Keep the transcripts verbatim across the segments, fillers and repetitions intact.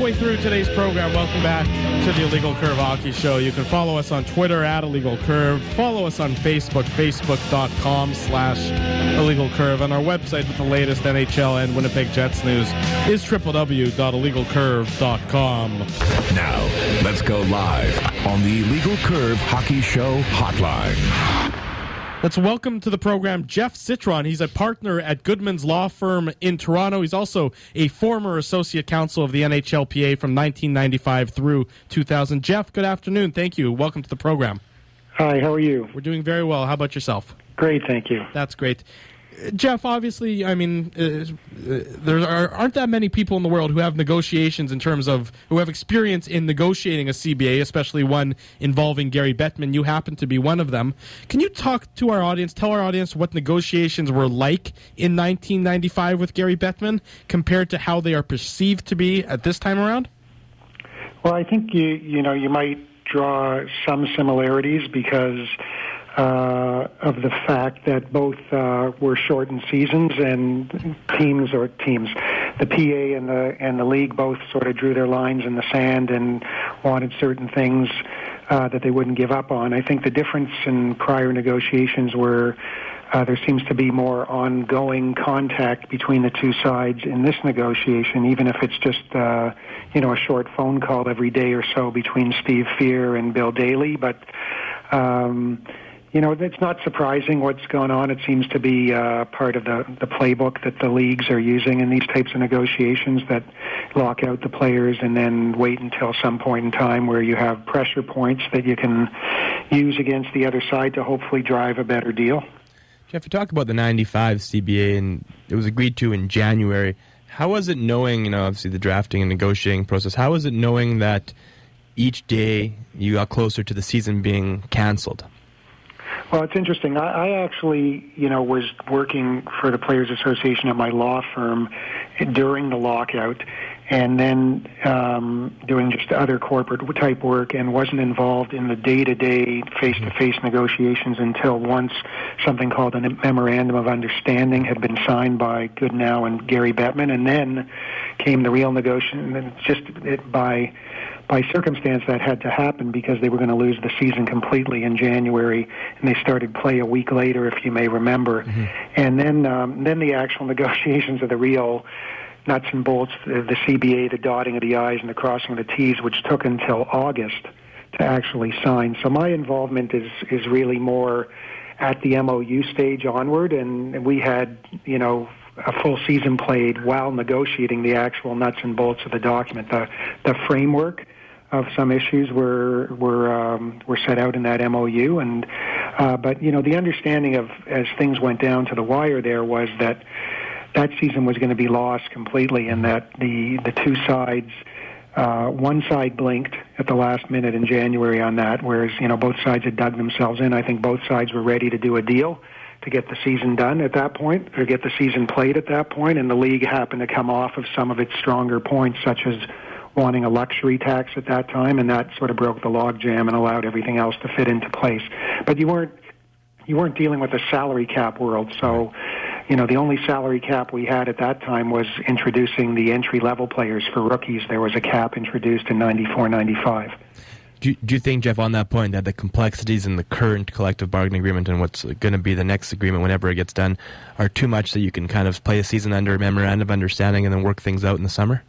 halfway through today's program. Welcome back to the Illegal Curve Hockey Show. You can follow us on Twitter at Illegal Curve. Follow us on Facebook, facebook.com slash Illegal Curve. And our website with the latest N H L and Winnipeg Jets news is w w w dot illegal curve dot com. Now, let's go live on the Illegal Curve Hockey Show hotline. Let's welcome to the program Jeff Citron. He's a partner at Goodman's Law Firm in Toronto. He's also a former associate counsel of the N H L P A from nineteen ninety-five through two thousand. Jeff, good afternoon. Thank you. Welcome to the program. Hi, how are you? We're doing very well. How about yourself? Great, thank you. That's great. Jeff, obviously, I mean, uh, uh, there are, aren't that many people in the world who have negotiations in terms of, who have experience in negotiating a C B A, especially one involving Gary Bettman. You happen to be one of them. Can you talk to our audience, tell our audience what negotiations were like in nineteen ninety-five with Gary Bettman compared to how they are perceived to be at this time around? Well, I think you, you know, you might draw some similarities because Uh, of the fact that both uh, were shortened seasons and teams or teams, the P A and the and the league both sort of drew their lines in the sand and wanted certain things uh, that they wouldn't give up on. I think the difference in prior negotiations were uh, there seems to be more ongoing contact between the two sides in this negotiation, even if it's just uh, you know a short phone call every day or so between Steve Fear and Bill Daly, but. Um, You know, it's not surprising what's going on. It seems to be uh, part of the, the playbook that the leagues are using in these types of negotiations that lock out the players and then wait until some point in time where you have pressure points that you can use against the other side to hopefully drive a better deal. Jeff, you talked about the ninety-five C B A, and it was agreed to in January. How was it knowing, you know, obviously the drafting and negotiating process, how was it knowing that each day you got closer to the season being canceled? Well, it's interesting. I, I actually, you know, was working for the Players Association at my law firm during the lockout and then um, doing just other corporate type work and wasn't involved in the day-to-day face-to-face negotiations until once something called a Memorandum of Understanding had been signed by Goodnow and Gary Bettman, and then came the real negotiation. And just it, by... By circumstance, that had to happen because they were going to lose the season completely in January, and they started play a week later, if you may remember. Mm-hmm. And then, um, then the actual negotiations of the real nuts and bolts, the, the C B A, the dotting of the I's and the crossing of the T's, which took until August to actually sign. So my involvement is is really more at the M O U stage onward, and we had, you know, a full season played while negotiating the actual nuts and bolts of the document, the the framework of some issues were were um, were set out in that M O U, and uh, but you know the understanding of as things went down to the wire there was that that season was going to be lost completely, and that the the two sides, uh, one side blinked at the last minute in January on that, whereas you know both sides had dug themselves in. I think both sides were ready to do a deal to get the season done at that point, or get the season played at that point, and the league happened to come off of some of its stronger points, such as wanting a luxury tax at that time, and that sort of broke the logjam and allowed everything else to fit into place. But you weren't you weren't dealing with a salary cap world, so you know the only salary cap we had at that time was introducing the entry-level players for rookies. There was a cap introduced in ninety-four ninety-five. Do you, do you think, Jeff, on that point, that the complexities in the current collective bargaining agreement and what's going to be the next agreement whenever it gets done are too much that you can kind of play a season under a memorandum of understanding and then work things out in the summer?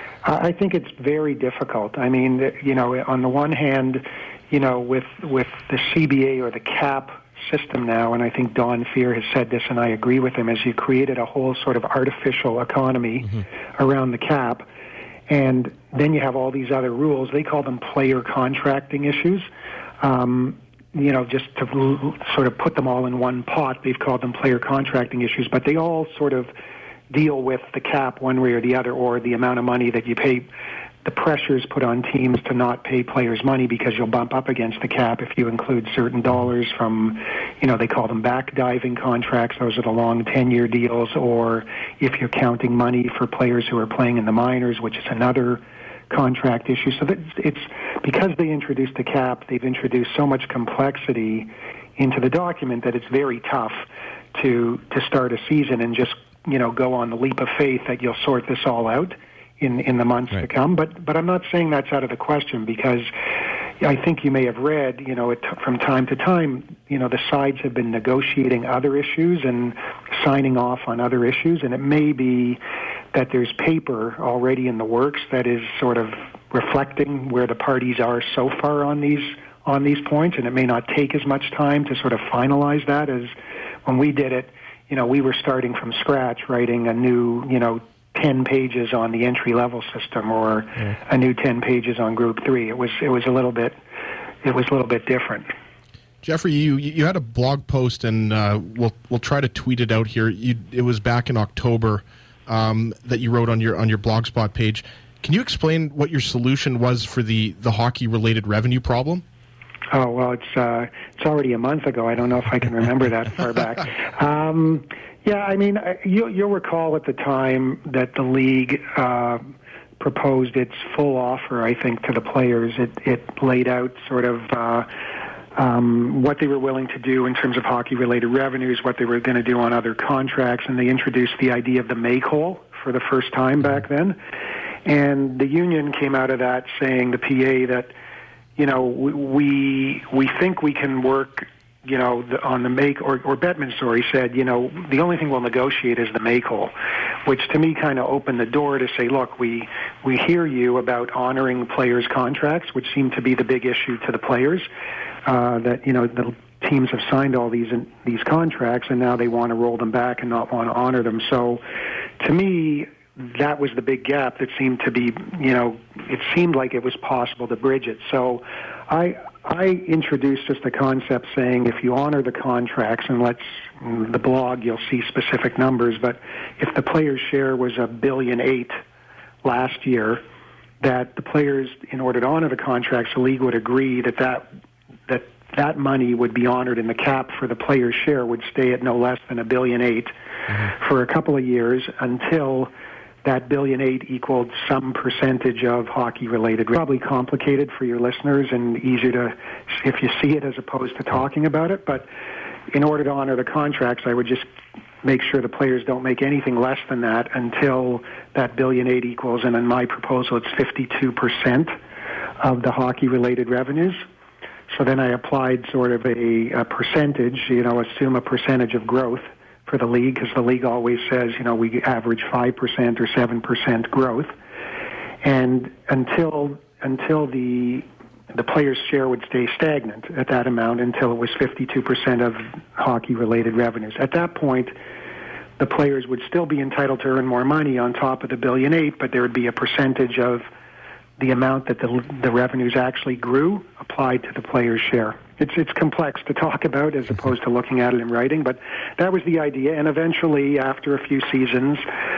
I think it's very difficult. I mean, you know, on the one hand, you know, with with the C B A or the cap system now, and I think Don Fear has said this, and I agree with him, is you created a whole sort of artificial economy mm-hmm. around the cap, and then you have all these other rules. They call them player contracting issues. Um, you know, just to l- sort of put them all in one pot, they've called them player contracting issues, but they all sort of deal with the cap one way or the other, or the amount of money that you pay, the pressures put on teams to not pay players money because you'll bump up against the cap if you include certain dollars from, you know, they call them back diving contracts. Those are the long ten-year deals, or if you're counting money for players who are playing in the minors, which is another contract issue. So that it's because they introduced the cap, they've introduced so much complexity into the document that it's very tough to to start a season and just, you know, go on the leap of faith that you'll sort this all out in in the months right. to come. But but I'm not saying that's out of the question, because I think you may have read, you know, it, from time to time, you know, the sides have been negotiating other issues and signing off on other issues, and it may be that there's paper already in the works that is sort of reflecting where the parties are so far on these on these points, and it may not take as much time to sort of finalize that as when we did it. You know, we were starting from scratch, writing a new, you know, ten pages on the entry-level system, or yeah. a new ten pages on Group Three. It was it was a little bit it was a little bit different. Jeffrey, you you had a blog post, and uh, we'll we'll try to tweet it out here. You, it was back in October um, that you wrote on your on your Blogspot page. Can you explain what your solution was for the the hockey-related revenue problem? Oh, well, it's uh, it's already a month ago. I don't know if I can remember that far back. Um, yeah, I mean, you, you'll recall at the time that the league uh, proposed its full offer, I think, to the players. It, it laid out sort of uh, um, what they were willing to do in terms of hockey-related revenues, what they were going to do on other contracts, and they introduced the idea of the make-whole for the first time back then. And the union came out of that saying, the P A, that you know, we we think we can work, you know, the, on the make, or, or Bettman, sorry, said, you know, the only thing we'll negotiate is the make-whole, which to me kind of opened the door to say, look, we we hear you about honoring players' contracts, which seemed to be the big issue to the players, uh, that, you know, the teams have signed all these these contracts, and now they want to roll them back and not want to honor them. So to me, that was the big gap that seemed to be, you know, it seemed like it was possible to bridge it. So I I introduced just the concept saying, if you honor the contracts, and let's, in the blog you'll see specific numbers, but if the players' share was a billion eight last year, that the players, in order to honor the contracts, the league would agree that that, that that money would be honored, and the cap for the players' share would stay at no less than a billion eight mm-hmm. for a couple of years, until that billion eight equaled some percentage of hockey-related. Probably complicated for your listeners and easier to, if you see it, as opposed to talking about it. But in order to honor the contracts, I would just make sure the players don't make anything less than that until that billion eight equals, and in my proposal, it's fifty-two percent of the hockey-related revenues. So then I applied sort of a, a percentage, you know, assume a percentage of growth for the league, because the league always says, you know, we average five percent or seven percent growth. And until until the the players' share would stay stagnant at that amount until it was fifty-two percent of hockey-related revenues. At that point, the players would still be entitled to earn more money on top of the billion eight, but there would be a percentage of the amount that the, the revenues actually grew applied to the players' share. It's it's complex to talk about as opposed to looking at it in writing, but that was the idea. And eventually, after a few seasons,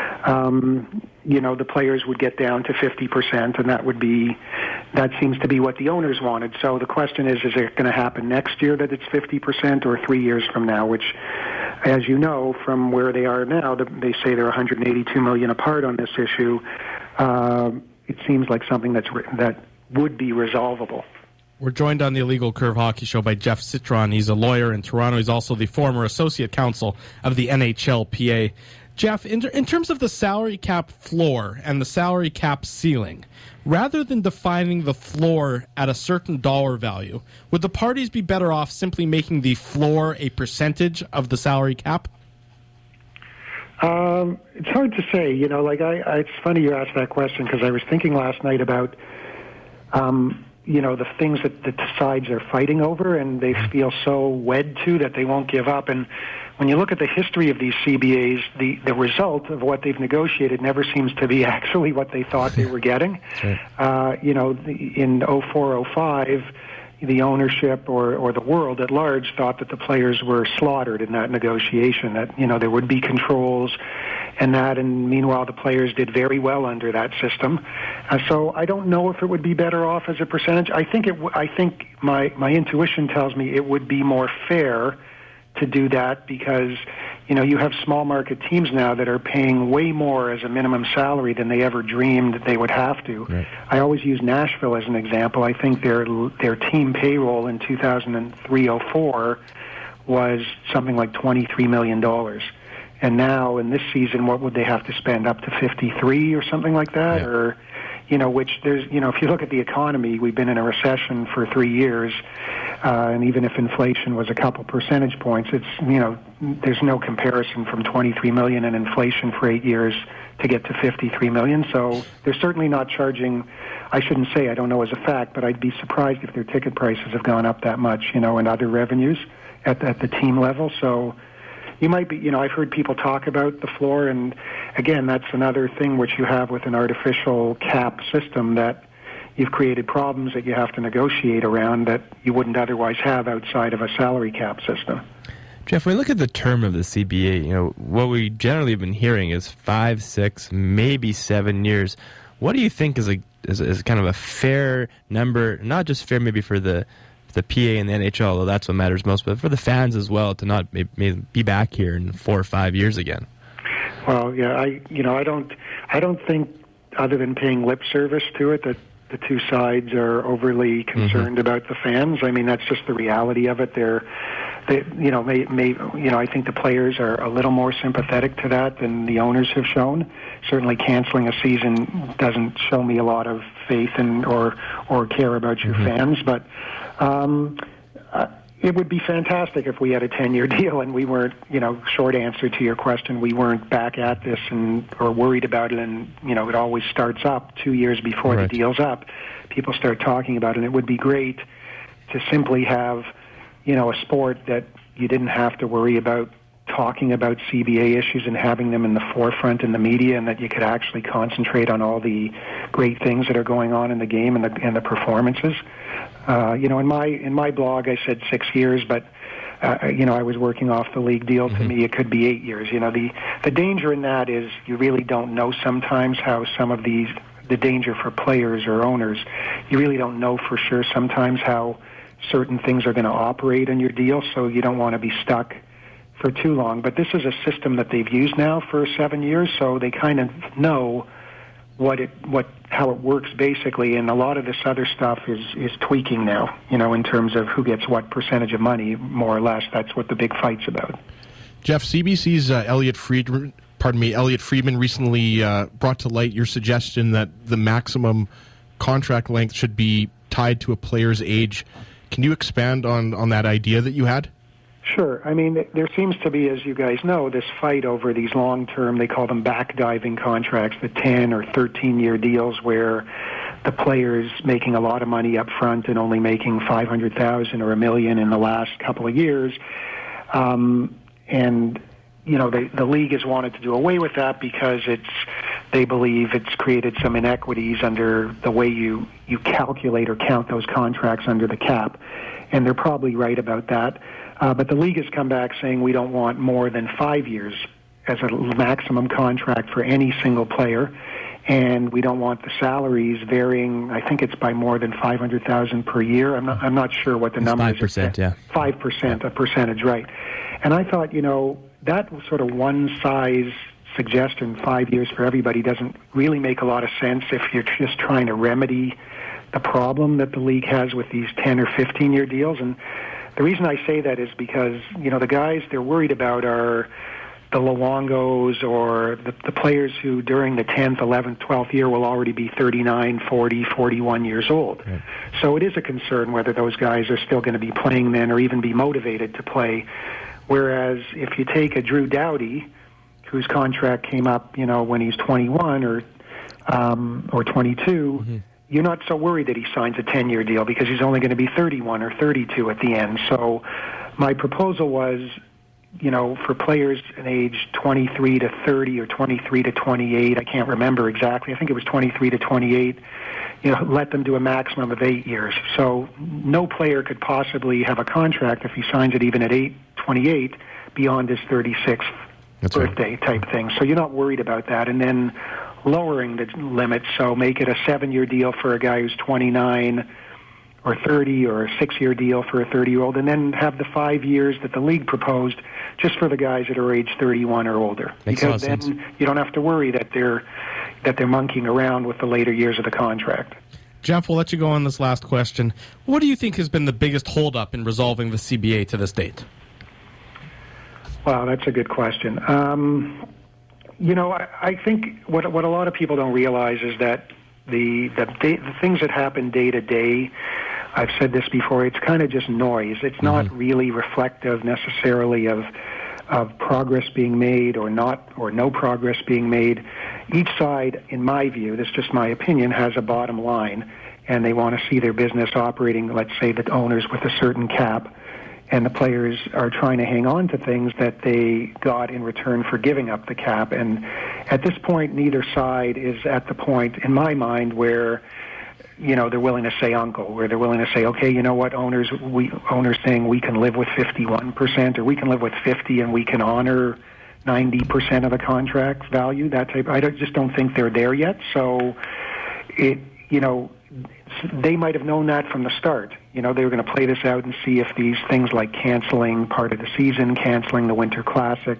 um, you know, the players would get down to fifty percent, and that would be, that seems to be what the owners wanted. So the question is, is it going to happen next year that it's fifty percent, or three years from now, which, as you know, from where they are now, they say they're one hundred eighty-two million apart on this issue. Uh, it seems like something that's that would be resolvable. We're joined on the Illegal Curve Hockey Show by Jeff Citron. He's a lawyer in Toronto. He's also the former associate counsel of the N H L P A. Jeff, in, in terms of the salary cap floor and the salary cap ceiling, rather than defining the floor at a certain dollar value, would the parties be better off simply making the floor a percentage of the salary cap? Um, it's hard to say. You know, like I, I it's funny you asked that question, because I was thinking last night about um, you know, the things that the sides are fighting over, and they feel so wed to that they won't give up. And when you look at the history of these C B As, the, the result of what they've negotiated never seems to be actually what they thought they were getting. Right. Uh, you know, the, in oh four oh five, the ownership or, or the world at large thought that the players were slaughtered in that negotiation, that, you know, there would be controls and that, and meanwhile the players did very well under that system. Uh, so I don't know if it would be better off as a percentage. I think it. W- I think my, my intuition tells me it would be more fair to do that, because, you know, you have small market teams now that are paying way more as a minimum salary than they ever dreamed that they would have to. Right. I always use Nashville as an example. I think their their team payroll in two thousand three oh four was something like twenty-three million dollars. And now in this season, what would they have to spend, up to fifty-three or something like that? Yeah. Or, you know, which there's, you know, if you look at the economy, we've been in a recession for three years. Uh, and even if inflation was a couple percentage points, it's, you know, there's no comparison from twenty-three million in inflation for eight years to get to fifty-three million. So they're certainly not charging, I shouldn't say, I don't know as a fact, but I'd be surprised if their ticket prices have gone up that much, you know, and other revenues at, at the team level. So you might be, you know, I've heard people talk about the floor, and again, that's another thing which you have with an artificial cap system, that you've created problems that you have to negotiate around that you wouldn't otherwise have outside of a salary cap system. Jeff, when we look at the term of the C B A, you know, what we generally have been hearing is five, six, maybe seven years. What do you think is a is, is kind of a fair number, not just fair maybe for the the P A and the N H L, although that's what matters most, but for the fans as well, to not may, may be back here in four or five years again? Well, yeah, I you know I don't I don't think, other than paying lip service to it, that the two sides are overly concerned mm-hmm. about the fans. I mean, that's just the reality of it. They're They, you know, may, may, you know, I think the players are a little more sympathetic to that than the owners have shown. Certainly, canceling a season doesn't show me a lot of faith in or or care about your mm-hmm. fans. But um, uh, it would be fantastic if we had a ten-year deal and we weren't, you know, short answer to your question, we weren't back at this and or worried about it. And you know, it always starts up two years before right. the deal's up. People start talking about it. And it would be great to simply have, you know, a sport that you didn't have to worry about talking about C B A issues and having them in the forefront in the media, and that you could actually concentrate on all the great things that are going on in the game and the and the performances. Uh, you know, in my in my blog, I said six years, but uh, you know, I was working off the league deal. Mm-hmm. To me, it could be eight years. You know, the the danger in that is you really don't know sometimes how some of these, the danger for players or owners, you really don't know for sure sometimes how certain things are going to operate in your deal, so you don't want to be stuck for too long. But this is a system that they've used now for seven years, so they kind of know what it, what, how it works basically. And a lot of this other stuff is is tweaking now. You know, in terms of who gets what percentage of money, more or less. That's what the big fight's about. Jeff, C B C's uh, Elliot Friedman, pardon me, Elliot Friedman recently uh, brought to light your suggestion that the maximum contract length should be tied to a player's age. Can you expand on, on that idea that you had? Sure. I mean, there seems to be, as you guys know, this fight over these long-term, they call them backdiving contracts, the ten or thirteen-year deals where the player's making a lot of money up front and only making five hundred thousand dollars or a million in the last couple of years. Um, and, you know, the, the league has wanted to do away with that because it's, they believe it's created some inequities under the way you, you calculate or count those contracts under the cap. And they're probably right about that. Uh, but the league has come back saying we don't want more than five years as a maximum contract for any single player. And we don't want the salaries varying, I think it's by more than five hundred thousand dollars per year. I'm not, I'm not sure what the it's number is. five percent, yeah. five percent, a percentage, right. And I thought, you know, that sort of one-size suggestion, five years for everybody, doesn't really make a lot of sense if you're just trying to remedy the problem that the league has with these ten or fifteen-year deals. And the reason I say that is because, you know, the guys they're worried about are the Luongos or the, the players who during the tenth, eleventh, twelfth year will already be thirty-nine, forty, forty-one years old. Right. So it is a concern whether those guys are still going to be playing then or even be motivated to play. Whereas if you take a Drew Doughty, whose contract came up, you know, when he's twenty-one or um, or twenty-two, mm-hmm. you're not so worried that he signs a ten-year deal because he's only going to be thirty-one or thirty-two at the end. So my proposal was, you know, for players in age twenty-three to thirty or twenty-three to twenty-eight, I can't remember exactly, I think it was twenty-three to twenty-eight, you know, let them do a maximum of eight years. So no player could possibly have a contract if he signs it even at eight, twenty-eight beyond his thirty-sixth That's birthday right. type thing. So you're not worried about that. And then lowering the limit, so make it a seven-year deal for a guy who's twenty-nine or thirty, or a six-year deal for a thirty-year-old, and then have the five years that the league proposed just for the guys that are age thirty-one or older. Makes because then sense. You don't have to worry that they're that they're monkeying around with the later years of the contract. Jeff, we'll let you go on this last question. What do you think has been the biggest holdup in resolving the C B A to this date? Wow, that's a good question. Um, you know, I, I think what what a lot of people don't realize is that the the, day, the things that happen day to day, I've said this before, it's kind of just noise. It's mm-hmm. not really reflective necessarily of of progress being made or not, or no progress being made. Each side, in my view, this is just my opinion, has a bottom line, and they want to see their business operating, let's say the owners with a certain cap, and the players are trying to hang on to things that they got in return for giving up the cap. And at this point, neither side is at the point, in my mind, where you know, they're willing to say uncle, where they're willing to say, okay, you know what, owners, we owners saying we can live with fifty-one percent, or we can live with fifty and we can honor ninety percent of the contract value, that type. I don't, just don't think they're there yet. So, it, you know, they might have known that from the start. You know, they were going to play this out and see if these things like canceling part of the season, canceling the Winter Classic,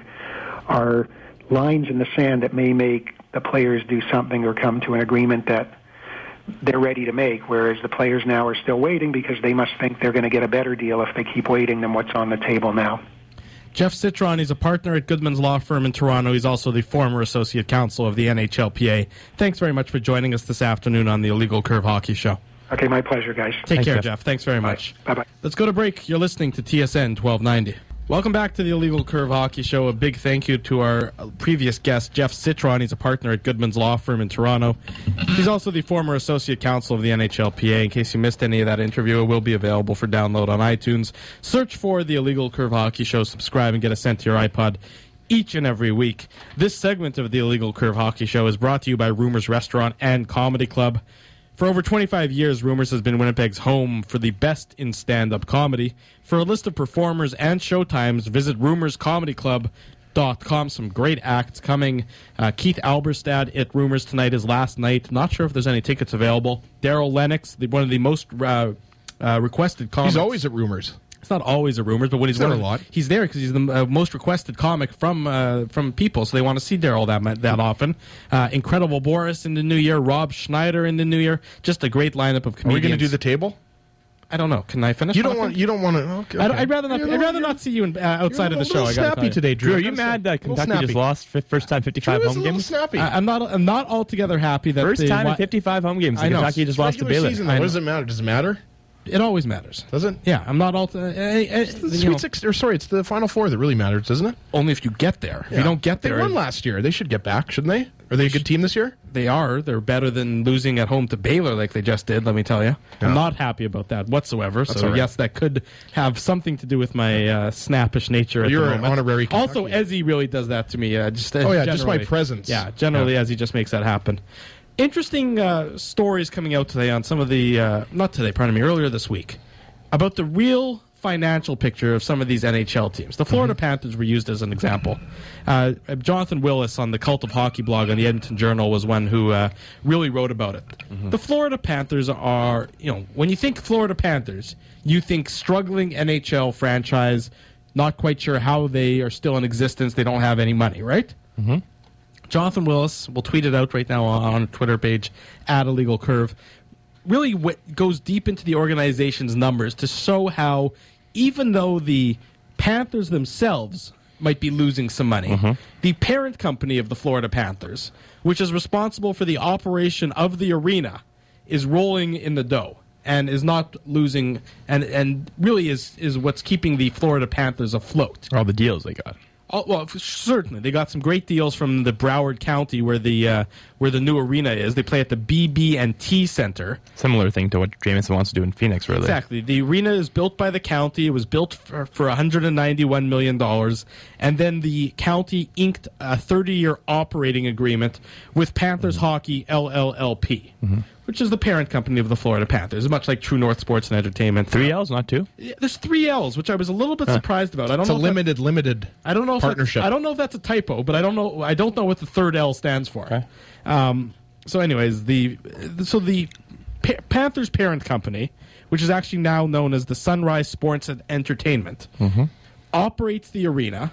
are lines in the sand that may make the players do something or come to an agreement that they're ready to make, whereas the players now are still waiting because they must think they're going to get a better deal if they keep waiting than what's on the table now. Jeff Citron, he's a partner at Goodman's Law Firm in Toronto. He's also the former associate counsel of the N H L P A. Thanks very much for joining us this afternoon on the Illegal Curve Hockey Show. Okay, my pleasure, guys. Take Thanks, care, Jeff. Jeff. Thanks very much. Bye-bye. Let's go to break. You're listening to T S N twelve ninety. Welcome back to the Illegal Curve Hockey Show. A big thank you to our previous guest, Jeff Citron. He's a partner at Goodman's Law Firm in Toronto. He's also the former associate counsel of the N H L P A. In case you missed any of that interview, it will be available for download on iTunes. Search for the Illegal Curve Hockey Show, subscribe, and get it sent to your iPod each and every week. This segment of the Illegal Curve Hockey Show is brought to you by Rumors Restaurant and Comedy Club. For over twenty-five years, Rumors has been Winnipeg's home for the best in stand-up comedy. For a list of performers and showtimes, visit rumors comedy club dot com. Some great acts coming. Uh, Keith Alberstad at Rumors tonight, his last night. Not sure if there's any tickets available. Daryl Lennox, the, one of the most uh, uh, requested comics. He's always at Rumors. It's not always a Rumors, but when he's, He's there one a of- lot. he's there because he's the uh, most requested comic from uh, from people, so they want to see Daryl that that often. Uh, Incredible Boris in the new year, Rob Schneider in the new year. Just a great lineup of Are we comedians. going to do the table? I don't know. Can I finish? You don't talking? want. You don't want to. Okay, I'd, okay. I'd rather not. You're I'd a rather little- not see you in, uh, outside you're of the a show. little I gotta snappy tell you. today, Drew. Drew, are I you gotta say. mad that A little Kentucky just snappy. lost f- first time fifty-five Drew is home a little games? snappy. I, I'm not. I'm not altogether happy that First they, time wa- in fifty-five home games. I know. Kentucky just lost to Regular Baylor. season, I though, know. what does it matter? Does it matter? It always matters. Does it? Yeah, I'm not all. Uh, uh, uh, The you Sweet know, Six, or sorry, it's the Final Four that really matters, doesn't it? only if you get there. If Yeah. you don't get They there, won last year. They should get back, shouldn't they? Are they a good team this year? they are. They're better than losing at home to Baylor like they just did, let me tell you. Yeah. I'm not happy about that whatsoever. That's so, all right. yes, that could have something to do with my uh, snappish nature at You're the an moment. honorary Also, Kentucky. Ezzy really does that to me. Uh, just, uh, Oh, yeah, just my generally. presence. Yeah, generally, Yeah. Ezzy just makes that happen. Interesting uh, stories coming out today on some of the, uh, not today, pardon me, earlier this week, about the real financial picture of some of these N H L teams. The Florida Mm-hmm. Panthers were used as an example. Uh, Jonathan Willis on the Cult of Hockey blog on the Edmonton Journal was one who uh, really wrote about it. Mm-hmm. The Florida Panthers are, you know, when you think Florida Panthers, you think struggling N H L franchise, not quite sure how they are still in existence. They don't have any money, right? Mm-hmm. Jonathan Willis, we'll tweet it out right now on our Twitter page, at Illegal Curve, really w- goes deep into the organization's numbers to show how, even though the Panthers themselves might be losing some money, the parent company of the Florida Panthers, which is responsible for the operation of the arena, is rolling in the dough and is not losing, and, and really is, is what's keeping the Florida Panthers afloat. All the deals they got. Oh, well, f- certainly they got some great deals from the Broward County, where the uh, where the new arena is. They play at the B B and T Center. Similar thing to what Jameson wants to do in Phoenix, really. Exactly. The arena is built by the county. It was built for, for one hundred ninety-one million dollars, and then the county inked a thirty-year operating agreement with Panthers Hockey L L L P, which is the parent company of the Florida Panthers, much like True North Sports and Entertainment. Three L's, not two. Yeah, there's three L's, which I was a little bit surprised about. I don't It's a know if that- limited, limited. I don't know if partnership. That's, I don't know if that's a typo, but I don't know. I don't know what the third L stands for. Okay. Um, so, anyways, the so the pa- Panthers parent company, which is actually now known as the Sunrise Sports and Entertainment, operates the arena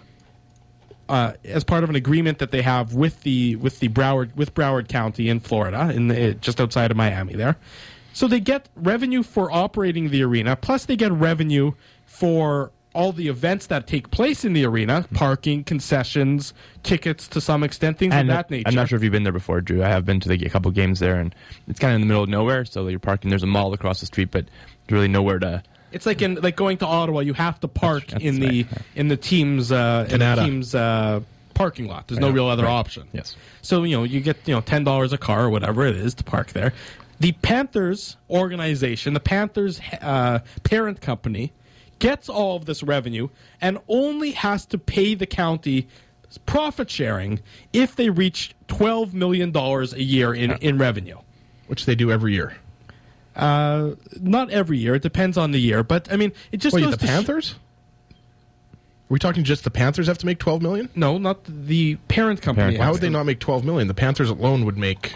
uh, as part of an agreement that they have with the with the Broward with Broward County in Florida, in the, just outside of Miami. There, so they get revenue for operating the arena, plus they get revenue for all the events that take place in the arena, parking, concessions, tickets to some extent, things And of that nature. I'm not sure if you've been there before, Drew. I have been to the, a couple games there, and it's kind of in the middle of nowhere. So you're parking. There's a mall across the street, but there's really nowhere to. It's like in like going to Ottawa. You have to park That's- in that's the right. in the team's uh, in the Canada. team's uh, parking lot. There's no real other Right. option. Yes. So you know you get you know ten dollars a car or whatever it is to park there. The Panthers organization, the Panthers uh, parent company, gets all of this revenue and only has to pay the county profit sharing if they reach twelve million dollars a year in, in revenue. Which they do every year. Uh, not every year. It depends on the year. But, I mean, it just Wait, goes the to sh- Panthers? Are we talking just the Panthers have to make twelve million? No, not the parent company. Parent Why has would they to- not make twelve million? The Panthers alone would make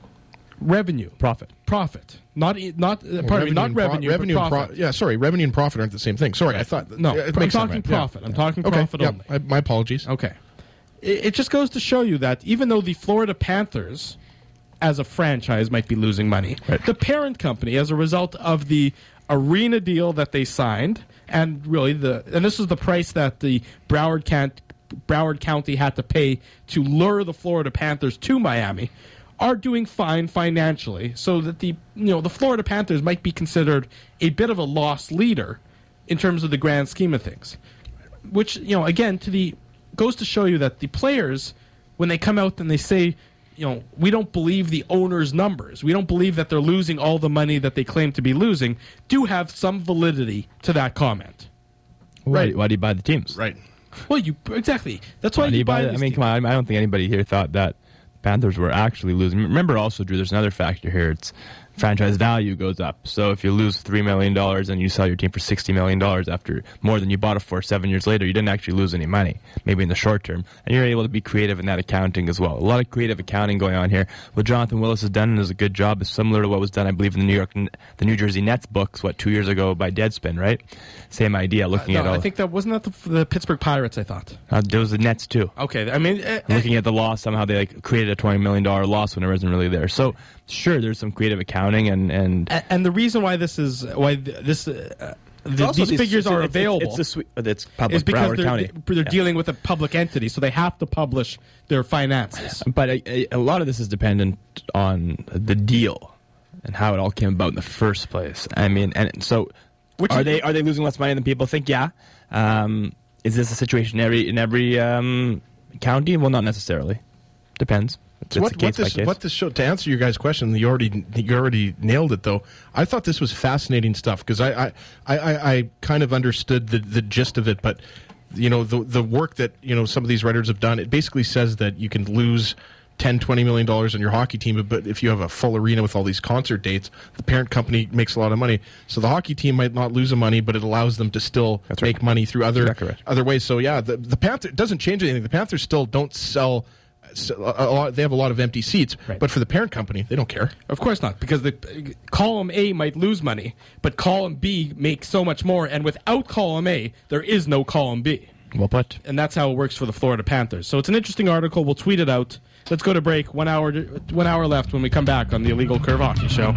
Revenue. Profit. Profit. Not, e- not uh, pardon me, not and pro- revenue, revenue but and pro- profit. yeah, sorry, revenue and profit aren't the same thing. Sorry, I thought No, it I'm makes sense, talking right? Yeah. profit. I'm talking Okay, profit yeah, only. I, my apologies. Okay. It, it just goes to show you that even though the Florida Panthers, as a franchise, might be losing money, Right. the parent company, as a result of the arena deal that they signed, and really the and this was the price that the Broward, Can- Broward County had to pay to lure the Florida Panthers to Miami, are doing fine financially, so that the you know the Florida Panthers might be considered a bit of a lost leader in terms of the grand scheme of things. Which, you know, again, to the goes to show you that the players, when they come out and they say, you know, we don't believe the owner's numbers, we don't believe that they're losing all the money that they claim to be losing, do have some validity to that comment. Why, Right. why do you buy the teams? Right. Well, you exactly. That's why, Why do you you buy? buy. I these mean, teams. come on. I don't think anybody here thought that Panthers were actually losing. Remember, also, Drew, there's another factor here. It's franchise value goes up. So if you lose three million dollars and you sell your team for sixty million dollars after more than you bought it for seven years later, you didn't actually lose any money, maybe in the short term. And you're able to be creative in that accounting as well. A lot of creative accounting going on here. What Jonathan Willis has done is a good job. It's similar to what was done, I believe, in the New York, the New Jersey Nets books, what, two years ago by Deadspin, right? Same idea, looking No, at all. I think that wasn't that the, the Pittsburgh Pirates. I thought. uh, there was the Nets, too. Okay, I mean, uh, Looking at the loss, somehow they like created a twenty million dollars loss when it wasn't really there. So, sure, there's some creative accounting, and and A- and the reason why this is why th- this uh, the, also these figures are it's, available It's, it's, a sweet, it's public is because Broward they're, County. they're Yeah. dealing with a public entity, so they have to publish their finances. But a, a, a lot of this is dependent on the deal and how it all came about in the first place. I mean, and so Which are is- they are they losing less money than people think? Yeah. Um, is this a situation in every in every um, county? Well, not necessarily. Depends. It's, So it's what, a what case by this case. what this show to answer your guys' question, you already you already nailed it though. I thought this was fascinating stuff because I I, I, I I kind of understood the the gist of it, but you know the the work that you know some of these writers have done, it basically says that you can lose ten, twenty million dollars on your hockey team, but if you have a full arena with all these concert dates, the parent company makes a lot of money. So the hockey team might not lose the money, but it allows them to still That's right. make money through other Exactly right. other ways. So yeah, the the Panther it doesn't change anything. The Panthers still don't sell. A lot, they have a lot of empty seats, Right. but for the parent company, they don't care. Of course not, because the uh, column A might lose money, but column B makes so much more, and without column A, there is no column B. well put. And that's how it works for the Florida Panthers. So it's an interesting article. We'll tweet it out. Let's go to break. One hour, one hour left when we come back on the Illegal Curve Hockey Show.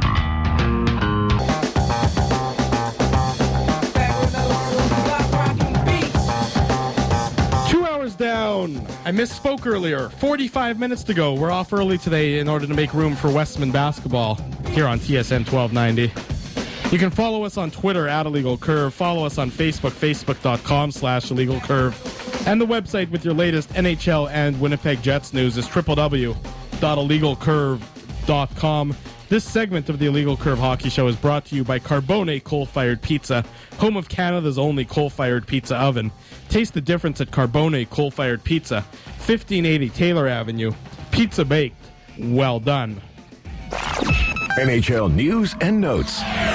Two hours down. I misspoke earlier. forty-five minutes to go. We're off early today in order to make room for Westman basketball here on T S N twelve ninety. You can follow us on Twitter at Illegal Curve. Follow us on Facebook, facebook.com slash Illegal Curve. And the website with your latest N H L and Winnipeg Jets news is w w w dot illegal curve dot com. This segment of the Illegal Curve Hockey Show is brought to you by Carbone Coal-Fired Pizza, home of Canada's only coal-fired pizza oven. Taste the difference at Carbone Coal-Fired Pizza, fifteen eighty Taylor Avenue. Pizza baked. Well done. N H L news and notes.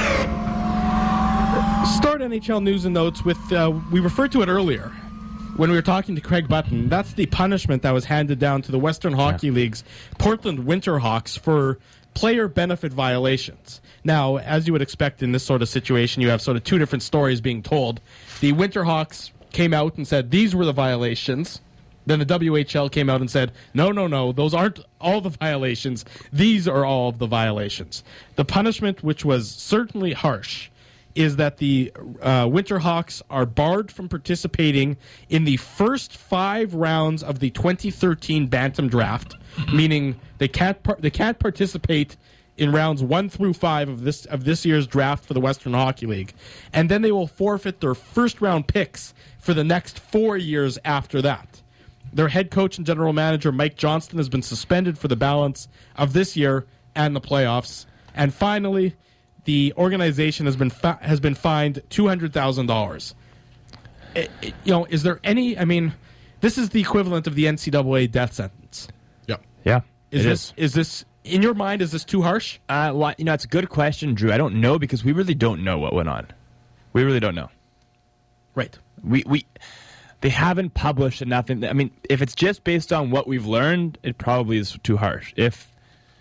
Start N H L news and notes with, uh, we referred to it earlier when we were talking to Craig Button. That's the punishment that was handed down to the Western Hockey Yeah. League's Portland Winterhawks for player benefit violations. Now, as you would expect in this sort of situation, you have sort of two different stories being told. The Winterhawks came out and said these were the violations. Then the W H L came out and said, no, no, no, those aren't all the violations. These are all of the violations. The punishment, which was certainly harsh, is that the uh, Winterhawks are barred from participating in the first five rounds of the twenty thirteen Bantam Draft, meaning they can't par- they can't participate in rounds one through five of this of this year's draft for the Western Hockey League, and then they will forfeit their first round picks for the next four years after that. Their head coach and general manager Mike Johnston has been suspended for the balance of this year and the playoffs. And finally, the organization has been fi- has been fined two hundred thousand dollars. You know, is there any? I mean, this is the equivalent of the N C double A death sentence. Yeah, yeah. Is it this is. is this in your mind? Is this too harsh? Uh, well, you know, it's a good question, Drew. I don't know because we really don't know what went on. We really don't know. Right. We we they haven't published enough. In, I mean, if it's just based on what we've learned, it probably is too harsh. If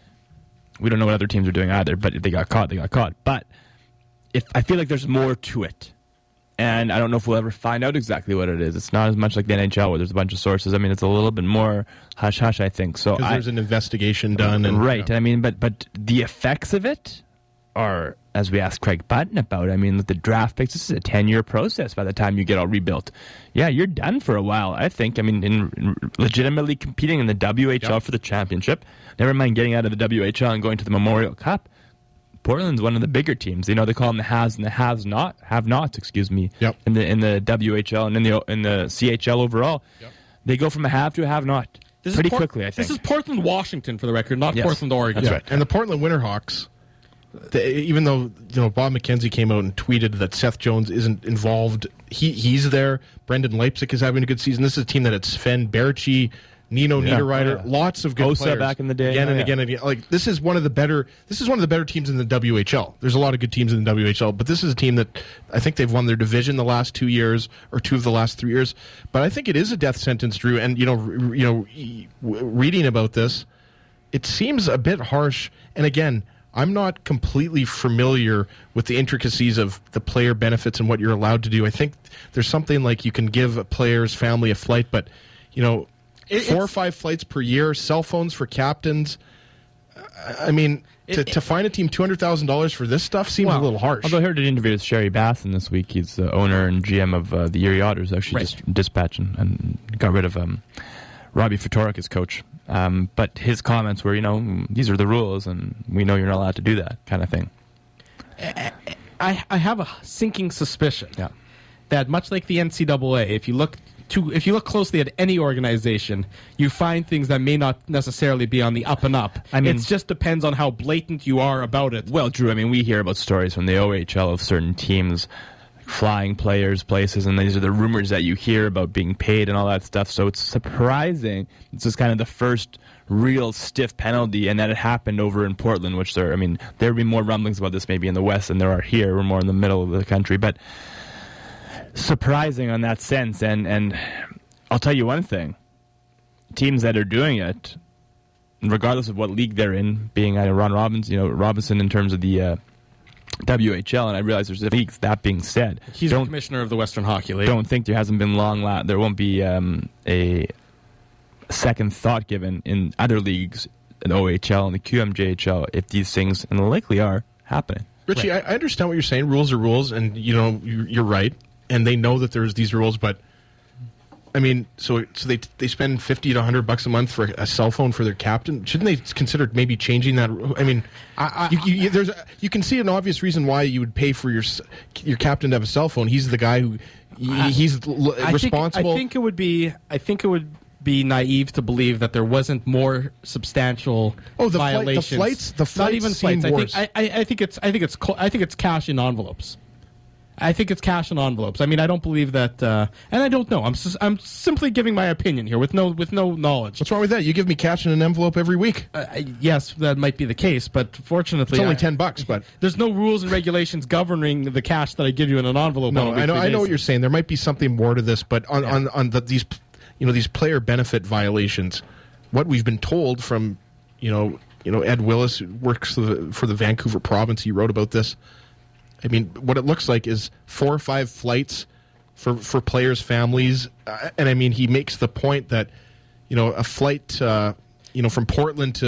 we don't know what other teams are doing either, but if they got caught, they got caught. But if I feel like there's more to it, and I don't know if we'll ever find out exactly what it is. It's not as much like the N H L where there's a bunch of sources. I mean, it's a little bit more hush hush, I think. So because I, there's an investigation done, and right. You know. And I mean, but but the effects of it are, as we asked Craig Button about, I mean, with the draft picks, this is a ten-year process by the time you get all rebuilt. Yeah, you're done for a while, I think. I mean, in, in legitimately competing in the W H L yep. for the championship, never mind getting out of the W H L and going to the Memorial Cup. Portland's one of the bigger teams. You know, they call them the haves and the haves not have nots, excuse me, yep. in the in the W H L and in the in the C H L overall. Yep. They go from a have to a have not This pretty is Port- quickly, I think. This is Portland, Washington, for the record, not Yes. Portland, Oregon. Yeah. right. And the Portland Winterhawks, they, even though you know Bob McKenzie came out and tweeted that Seth Jones isn't involved, he he's there. Brendan Leipzig is having a good season. This is a team that had Sven Berchi, Nino Yeah. Niederreiter, Oh, yeah. lots of good Osa players back in the day. again Oh, and yeah. again and again. Like this is one of the better. This is one of the better teams in the W H L. There's a lot of good teams in the W H L, but this is a team that I think they've won their division the last two years or two of the last three years. But I think it is a death sentence, Drew. And you know, re- you know, e- w- reading about this, it seems a bit harsh. And again, I'm not completely familiar with the intricacies of the player benefits and what you're allowed to do. I think there's something like you can give a player's family a flight, but you know, It- four or it's- five flights per year, cell phones for captains. I- I mean, to, It- to find a team two hundred thousand dollars for this stuff seems Well, a little harsh. Although I heard an interview with Sherry Basson this week. He's the owner and G M of uh, the Erie Otters. Actually, Right. just dispatched and, and got rid of um, Robbie Fatorik, his coach. Um, but his comments were, you know, these are the rules, and we know you're not allowed to do that kind of thing. I, I have a sinking suspicion Yeah. that much like the N C double A, if you look to if you look closely at any organization, you find things that may not necessarily be on the up and up. I mean- it just depends on how blatant you are about it. Well, Drew, I mean, we hear about stories from the O H L of certain teams flying players places, and these are the rumors that you hear about being paid and all that stuff. So it's surprising. This is kind of the first real stiff penalty, and that it happened over in Portland, which there, I mean, there would be more rumblings about this maybe in the West than there are here. We're more in the middle of the country, but surprising on that sense. And, and I'll tell you one thing. Teams that are doing it, regardless of what league they're in, being uh, Ron Robbins, you know, Robinson in terms of the uh, W H L, and I realize there's leagues. That being said, He's the don't commissioner of the Western Hockey League. don't think there hasn't been long. La- there won't be um, a second thought given in other leagues, in O H L and the Q M J H L, if these things, and likely are, happening. Richie, I, I understand what you're saying. Rules are rules, and you know you- you're right, and they know that there's these rules. But I mean, so so they they spend fifty to hundred bucks a month for a cell phone for their captain. Shouldn't they consider maybe changing that? I mean, I, I, you, you, you, there's a, you can see an obvious reason why you would pay for your s- your captain to have a cell phone. He's the guy who he, he's l- I responsible. Think, I think it would be. I think it would be naive to believe that there wasn't more substantial Oh, the flight- the violations. flights- the Not flights even seem flights. I worse. think. I, I, I think it's. I think it's. co- I think it's cash in envelopes. I think it's cash in envelopes. I mean, I don't believe that, uh, and I don't know. I'm s- I'm simply giving my opinion here with no with no knowledge. What's wrong with that? You give me cash in an envelope every week. Uh, I- yes, that might be the case, but fortunately, It's only I- ten bucks, but There's no rules and regulations governing the cash that I give you in an envelope. on no, a I know weekly I know what basis. you're saying. There might be something more to this, but on Yeah. on, on the, these you know these player benefit violations, what we've been told from you know you know Ed Willis, who works for the, for the Vancouver province. He wrote about this. I mean, what it looks like is four or five flights for for players' families, uh, and I mean, he makes the point that you know a flight, uh, you know, from Portland to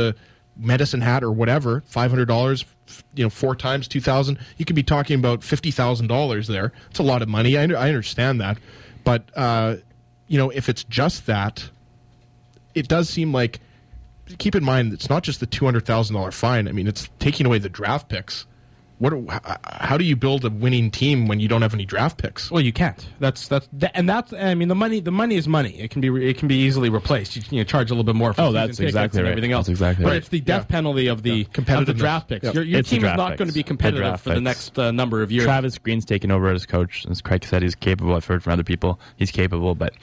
Medicine Hat or whatever, five hundred dollars, you know, four times two thousand dollars, you could be talking about fifty thousand dollars there. It's a lot of money. I, I understand that. But, uh, you know, if it's just that, it does seem like, keep in mind, it's not just the two hundred thousand dollars fine. I mean, it's taking away the draft picks. What? Are, how do you build a winning team when you don't have any draft picks? Well, you can't. That's that's that, and that's. I mean, the money. The money is money. It can be. It can be easily replaced. You, you know, charge a little bit more for oh, season that's tickets exactly and right. everything else. That's exactly but right. it's the death Yeah. penalty of the Yeah. of the draft picks. Yep. Your, your It's the team is draft not picks. going to be The competitive draft for the picks. next uh, number of years. Travis Green's taken over as coach. As Craig said, he's capable. I've heard from other people he's capable, but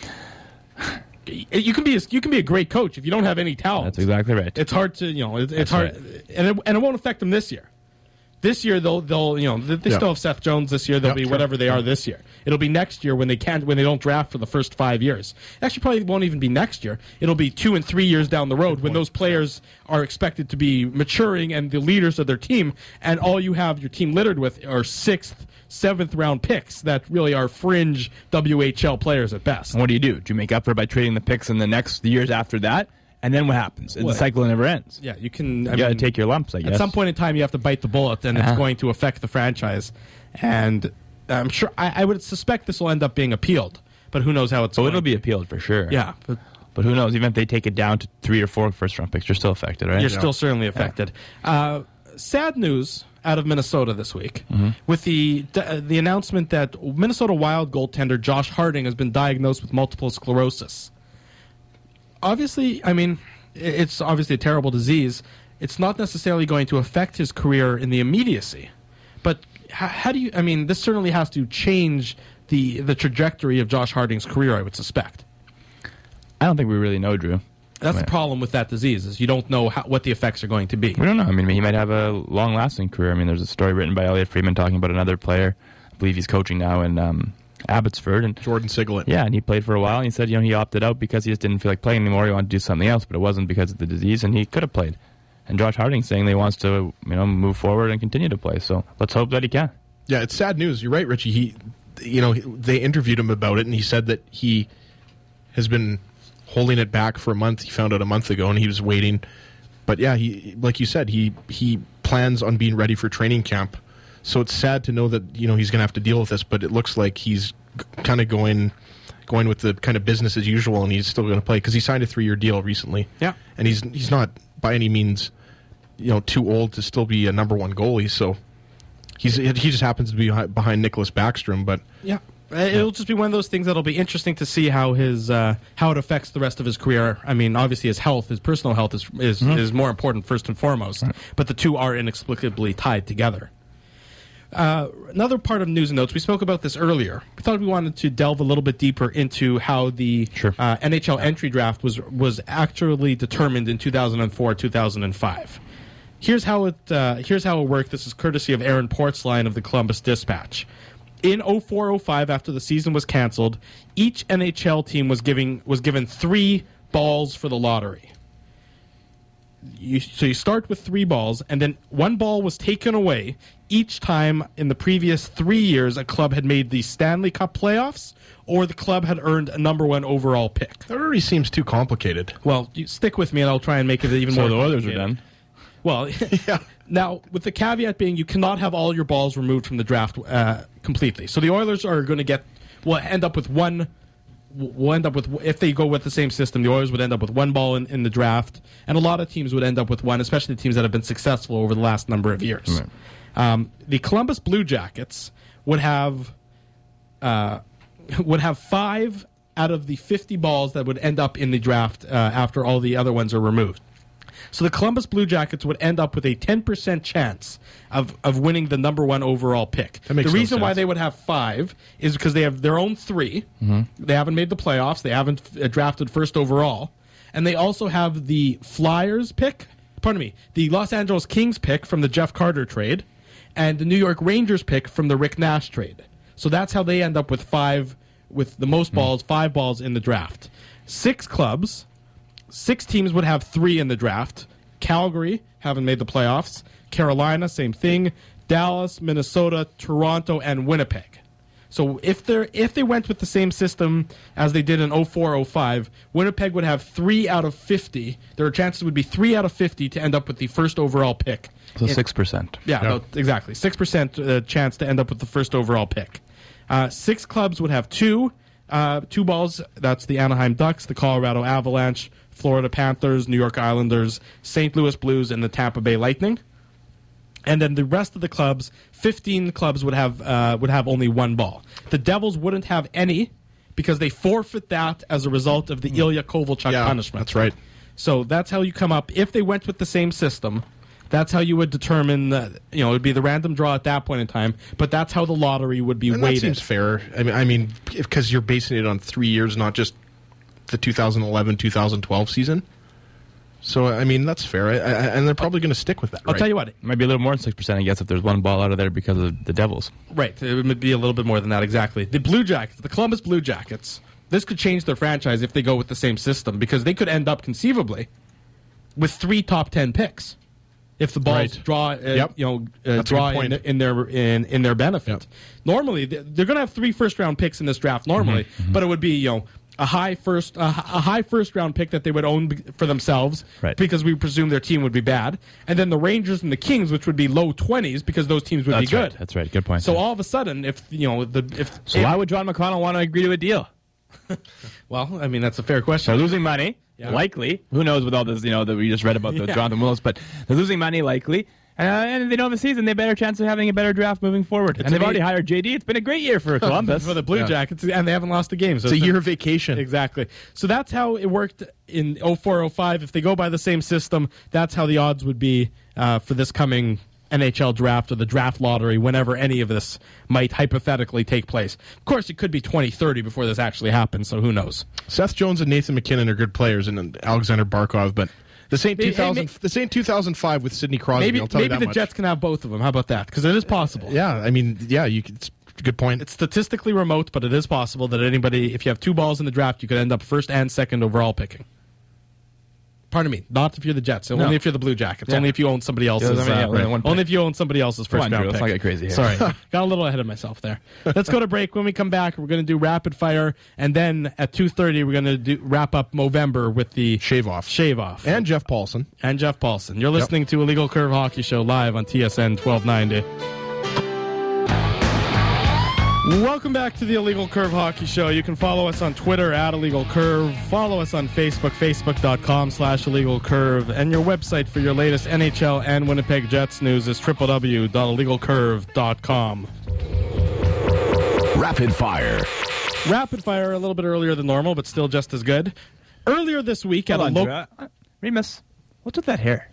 You can be a, you can be a great coach if you don't have any talent. that's exactly right. It's hard to you know. It, it's That's hard, right. and it, and it won't affect them this year. This year they'll they'll you know they, they Yeah. still have Seth Jones this year. They'll Yep, be sure. whatever they are this year. It'll be next year when they can't when they don't draft for the first five years. Actually, probably won't even be next year. It'll be two and three years down the road when those players are expected to be maturing and the leaders of their team. And all you have your team littered with are sixth, seventh round picks that really are fringe W H L players at best. And what do you do? Do you make up for it by trading the picks in the next years after that? And then what happens? Well, the cycle never ends. Yeah, you can. I You got to mean, take your lumps, I guess. At some point in time, you have to bite the bullet, and Uh-huh. it's going to affect the franchise. And I'm sure I, I would suspect this will end up being appealed, but who knows how it's Oh, going. it'll be appealed for sure. Yeah, but But who knows? Even if they take it down to three or four first round picks, you're still affected, right? you're still certainly affected. Uh, sad news out of Minnesota this week Mm-hmm. with the uh, the announcement that Minnesota Wild goaltender Josh Harding has been diagnosed with multiple sclerosis. Obviously, I mean, it's obviously a terrible disease. It's not necessarily going to affect his career in the immediacy. But how, how do you, I mean, this certainly has to change the, the trajectory of Josh Harding's career, I would suspect. I don't think we really know, Drew. That's Right. the problem with that disease, is you don't know how, what the effects are going to be. We don't know. I mean, he might have a long-lasting career. I mean, there's a story written by Elliot Friedman talking about another player. I believe he's coaching now in um, Abbotsford. And Jordan Siglet. yeah, and he played for a while. And he said, you know, he opted out because he just didn't feel like playing anymore. He wanted to do something else, but it wasn't because of the disease, and he could have played. And Josh Harding's saying that he wants to, you know, move forward and continue to play. So let's hope that he can. Yeah, it's sad news. You're right, Richie. He, you know, they interviewed him about it, and he said that he has been holding it back for a month. He found out a month ago, and he was waiting. But yeah, he, like you said, he he plans on being ready for training camp. So it's sad to know that you know he's going to have to deal with this. But it looks like he's kind of going going with the kind of business as usual, and he's still going to play because he signed a three year deal recently. Yeah. and he's he's not by any means you know too old to still be a number one goalie. So. He's he just happens to be behind Nicholas Backstrom, but Yeah. It'll just be one of those things that'll be interesting to see how his uh, how it affects the rest of his career. I mean, obviously his health, his personal health is is, Mm-hmm. is more important first and foremost, but the two are inexplicably tied together. Uh, another part of news and notes, we spoke about this earlier. We thought we wanted to delve a little bit deeper into how the Sure. uh, N H L entry draft was was actually determined in two thousand four, two thousand five. Here's how it uh, here's how it worked. This is courtesy of Aaron Portzline of the Columbus Dispatch. In oh four oh five, after the season was canceled, each N H L team was giving was given three balls for the lottery. You, so you start with three balls, and then one ball was taken away each time in the previous three years a club had made the Stanley Cup playoffs or the club had earned a number one overall pick. that already seems too complicated. Well, you stick with me, and I'll try and make it even So more the Oilers are complicated. done. Well, Yeah. now, with the caveat being you cannot have all your balls removed from the draft uh, completely. So the Oilers are going to get, will end up with one, will end up with, if they go with the same system, the Oilers would end up with one ball in, in the draft, and a lot of teams would end up with one, especially the teams that have been successful over the last number of years. Right. Um, the Columbus Blue Jackets would have, uh, would have five out of the fifty balls that would end up in the draft uh, after all the other ones are removed. So the Columbus Blue Jackets would end up with a ten percent chance of, of winning the number one overall pick. That makes the no reason why sense. they would have five is because they have their own three. They haven't made the playoffs. They haven't uh, drafted first overall. And they also have the Flyers pick, pardon me, the Los Angeles Kings pick from the Jeff Carter trade, and the New York Rangers pick from the Rick Nash trade. So that's how they end up with five, with the most balls, five balls in the draft. Six clubs... Six teams would have three in the draft. Calgary haven't made the playoffs. Carolina, same thing. Dallas, Minnesota, Toronto, and Winnipeg. So if they if they went with the same system as they did in oh four oh five, Winnipeg would have three out of fifty. Their chances would be three out of fifty to end up with the first overall pick. So six percent. Yeah, Yeah. no, exactly. six percent uh, chance to end up with the first overall pick. Uh, six clubs would have two. Uh, two balls, that's the Anaheim Ducks, the Colorado Avalanche, Florida Panthers, New York Islanders, Saint Louis Blues, and the Tampa Bay Lightning. And then the rest of the clubs, fifteen clubs would have uh, would have only one ball. The Devils wouldn't have any because they forfeit that as a result of the Ilya Kovalchuk Yeah, punishment. that's right. So that's how you come up. If they went with the same system, that's how you would determine, uh, you know, it would be the random draw at that point in time, but that's how the lottery would be And that weighted. seems fair. I mean, I mean, because you're basing it on three years, not just the two thousand eleven two thousand twelve season. So, I mean, that's fair. I, I, and they're probably going to stick with that, I'll right? tell you what, It might be a little more than six percent, I guess, if there's one ball out of there because of the Devils. right, it would be a little bit more than that, exactly. The Blue Jackets, the Columbus Blue Jackets, this could change their franchise if they go with the same system, because they could end up, conceivably, with three top ten picks. If the balls Right. draw, uh, Yep. you know, uh, That's a draw good in, point. in their in, in their benefit. Yep. Normally, they're going to have three first round picks in this draft. Normally, Mm-hmm. but it would be you know a high first a, h- a high first round pick that they would own b- for themselves, Right. because we presume their team would be bad, and then the Rangers and the Kings, which would be low twenties because those teams would That's be right. good. That's right. Good point. So all of a sudden, if you know the if So if- why would John McConnell want to agree to a deal? well, I mean that's a fair They're question. losing money, Yeah. likely. Who knows with all this, you know, that we just read about the Yeah. Jonathan Willis, but they're losing money, likely. Uh, and they don't have a season. They have a better chance of having a better draft moving forward. and they've an already eight- hired J D. It's been a great year for Columbus. for the Blue Yeah. Jackets, and they haven't lost a game. So It's a it's year of vacation. Exactly. So that's how it worked in oh four oh five. If they go by the same system, that's how the odds would be uh, for this coming N H L draft or the draft lottery, whenever any of this might hypothetically take place. Of course, it could be twenty thirty before this actually happens, so who knows? Seth Jones and Nathan McKinnon are good players, and Alexander Barkov, but this ain't Hey, two thousand. hey, this ain't two thousand five with Sidney Crosby. Maybe I'll tell maybe you that the much. Jets can have both of them. How about that? Because it is possible. Yeah, I mean, yeah, you could, it's a good point. It's statistically remote, but it is possible that anybody, if you have two balls in the draft, you could end up first and second overall picking. Pardon me, not if you're the Jets. Only No. if you're the Blue Jackets. Yeah. Only if you own somebody else's. I mean, yeah, uh, only one pick. only if you own somebody else's Come first on, round Drew, pick. let's not get crazy here. Sorry, got a little ahead of myself there. Let's go to break. When we come back, we're going to do rapid fire, and then at two thirty, we're going to do wrap up Movember with the Shave off. shave off And Jeff Paulson. and Jeff Paulson. You're listening to Illegal Curve Hockey Show live on T S N twelve ninety. Welcome back to the Illegal Curve Hockey Show. You can follow us on Twitter at Illegal Curve. Follow us on Facebook, facebook.com slash Illegal Curve. And your website for your latest N H L and Winnipeg Jets news is w w w dot illegal curve dot com. Rapid fire. Rapid fire a little bit earlier than normal, but still just as good. Earlier this week at Hold a on, local... Drew. Uh, Remus, what's with that hair?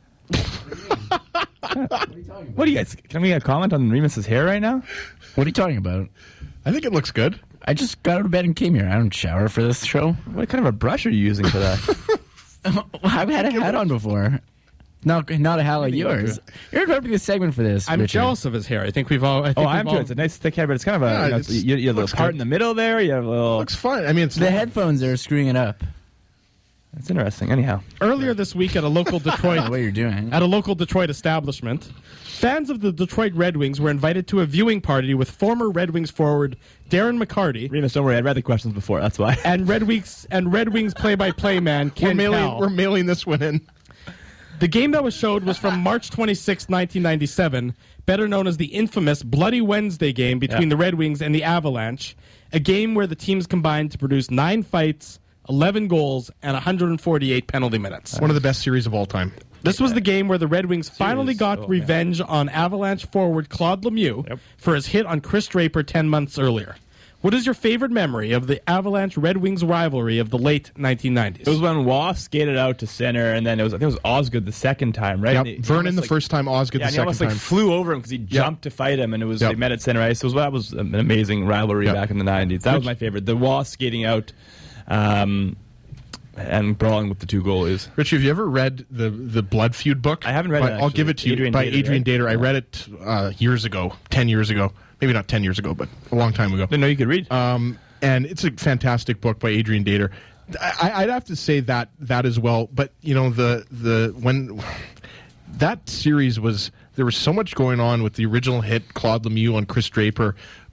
What do you guys? Can we get a comment on Remus's hair right now? What are you talking about? I think it looks good. I just got out of bed and came here. I don't shower for this show. What kind of a brush are you using for that? I've had a hat on before. Not, not a hat like yours. You're interrupting the segment for this. I'm Richard. jealous of his hair. I think we've all... I think oh, we've I'm all, sure it's a nice thick hair, but it's kind of a Yeah, you, know, it's- you, you have a looks part good. in the middle there. You have a little. Looks fun. I mean, it's The long. headphones are screwing it up. It's interesting. Anyhow, Earlier this week at a local The Detroit... way you're doing. At a local Detroit establishment, fans of the Detroit Red Wings were invited to a viewing party with former Red Wings forward Darren McCarty Remus, don't worry. I'd read the questions before. That's why. and Red Wings and Red Wings play-by-play man We're Ken mailing, Powell. we're mailing this one in. The game that was showed was from March twenty-sixth, nineteen ninety-seven, better known as the infamous Bloody Wednesday game between Yeah. the Red Wings and the Avalanche, a game where the teams combined to produce nine fights, eleven goals, and one hundred forty-eight penalty minutes. One of the best series of all time. This was the game where the Red Wings finally got Oh, man. revenge on Avalanche forward Claude Lemieux Yep. for his hit on Chris Draper ten months earlier. What is your favorite memory of the Avalanche-Red Wings rivalry of the late nineteen nineties? It was when Waugh skated out to center, and then it was I think it was Osgood the second time, right? Yep. And he- he Vernon almost, the like- first time, Osgood Yeah, the and he second almost like time. flew over him because he jumped to fight him, and it was Yep. they met at center ice. So that was an amazing rivalry Yep. back in the nineties. That was my favorite. The Waugh skating out, um, and brawling with the two goalies. Richie, have you ever read the the Blood Feud book? I haven't read By- it, I'll actually. give it to you Adrian by Dater, Adrian right? Dater. I Yeah. read it uh, years ago, ten years ago, maybe not ten years ago, but a long time ago. Didn't know you could read. Um, and it's a fantastic book by Adrian Dater. I, I'd have to say that that as well. But you know, the the when that series was, there was so much going on with the original hit Claude Lemieux on Chris Draper.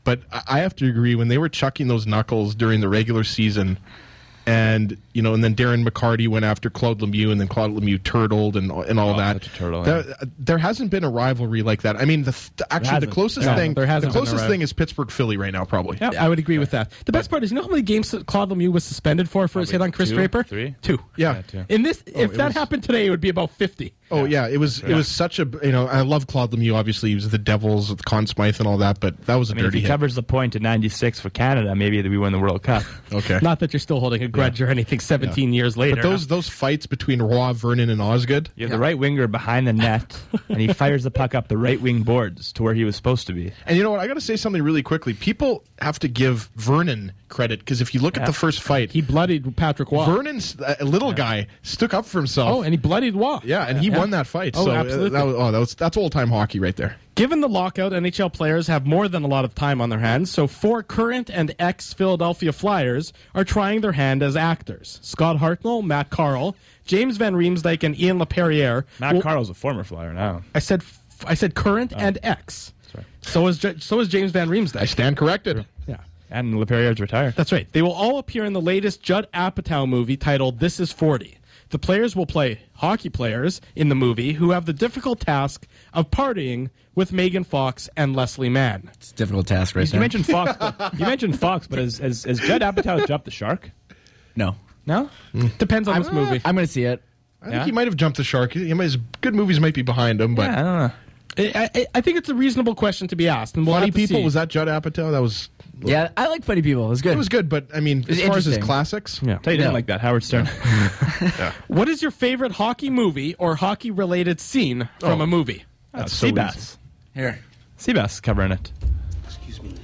but I I have to agree, when they were chucking those knuckles during the regular season, and you know, and then Darren McCarty went after Claude Lemieux, and then Claude Lemieux turtled and and all Oh, that. such a turtle, there, yeah. there hasn't been a rivalry like that. I mean, the, the actually the hasn't. closest Yeah, thing, there hasn't the been a closest rival- thing is Pittsburgh Philly right now, probably. Yeah, I would agree with that. The best part is, you know how many games that Claude Lemieux was suspended for for his hit Probably on Chris two, Draper? three? Two. Yeah. Yeah, too. In this, if it that was- happened today, it would be about fifty. Oh yeah, it was it was such a you know I love Claude Lemieux. Obviously, he was the Devils with Conn Smythe and all that, but that was a I mean, if dirty he hit. covers the point in ninety-six for Canada, maybe we win the World Cup. Okay. Not that you're still holding a grudge or anything seventeen years later. But those those fights between Roy, Vernon, and Osgood. You have the right winger behind the net, and he fires the puck up the right wing boards to where he was supposed to be. And you know what? I got to say something really quickly. People have to give Vernon credit, because if you look at Yeah. the first fight, he bloodied Patrick Waugh. Vernon's a little guy stuck up for himself. Oh, and he bloodied Waugh. yeah, and he won that fight. Oh, so uh, absolutely. that was, oh, that was that's old time hockey right there. Given the lockout, N H L players have more than a lot of time on their hands, so four current and ex-Philadelphia Flyers are trying their hand as actors. Scott Hartnell, Matt Carl, James Van Riemsdyk, and Ian LaPerriere. Matt will- Carl's a former Flyer now. I said f- I said current and ex. Sorry. So is J- so is James Van Riemsdyk. I stand corrected. Yeah. And LaPerriere's retired. That's right. They will all appear in the latest Judd Apatow movie titled This Is forty. The players will play hockey players in the movie who have the difficult task of partying with Megan Fox and Leslie Mann. It's a difficult task right You now. mentioned Fox. But, you mentioned Fox, but has, has, has Judd Apatow jumped the shark? No. No? Depends on this movie. I'm going to see it. I think Yeah? he might have jumped the shark. He might, his good movies might be behind him, but Yeah, I don't know. I, I, I think it's a reasonable question to be asked. And we'll Funny have to People, see. was that Judd Apatow? That was Yeah, I like Funny People. It was good. it was good, but I mean, as It's far as his interesting. classics, Yeah. Tell you didn't Yeah. like that, Howard Stern. What is your favorite hockey movie or hockey-related scene from Oh. a movie? that's so Seabass. Here. Seabass covering it. Excuse me.